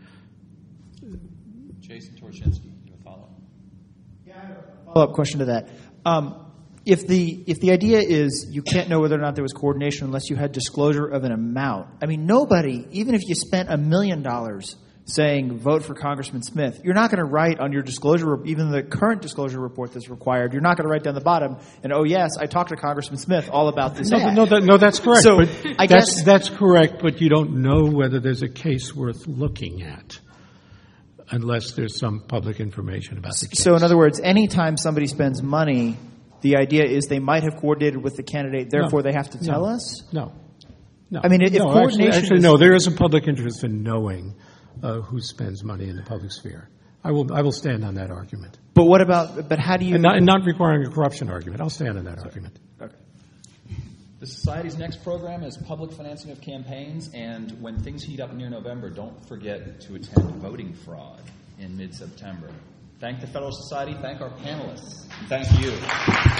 Jason Torchinsky, you have a follow-up? Yeah, I have a follow-up question to that. If the idea is you can't know whether or not there was coordination unless you had disclosure of an amount, I mean, nobody, even if you spent $1 million saying vote for Congressman Smith, you're not going to write on your disclosure, even the current disclosure report that's required, you're not going to write down the bottom, and oh yes, I talked to Congressman Smith all about this ad. No, that's correct. So but I guess that's correct, but you don't know whether there's a case worth looking at unless there's some public information about the case. So in other words, anytime somebody spends money, the idea is they might have coordinated with the candidate, therefore they have to tell us? No. I mean, if coordination actually, no, there is a public interest in knowing who spends money in the public sphere. I will stand on that argument. But what about? But how do you? And not requiring a corruption argument. I'll stand on that argument. Okay. The Society's next program is public financing of campaigns, and when things heat up near November, don't forget to attend Voting Fraud in mid-September. Thank the Federalist Society. Thank our panelists. Thank you.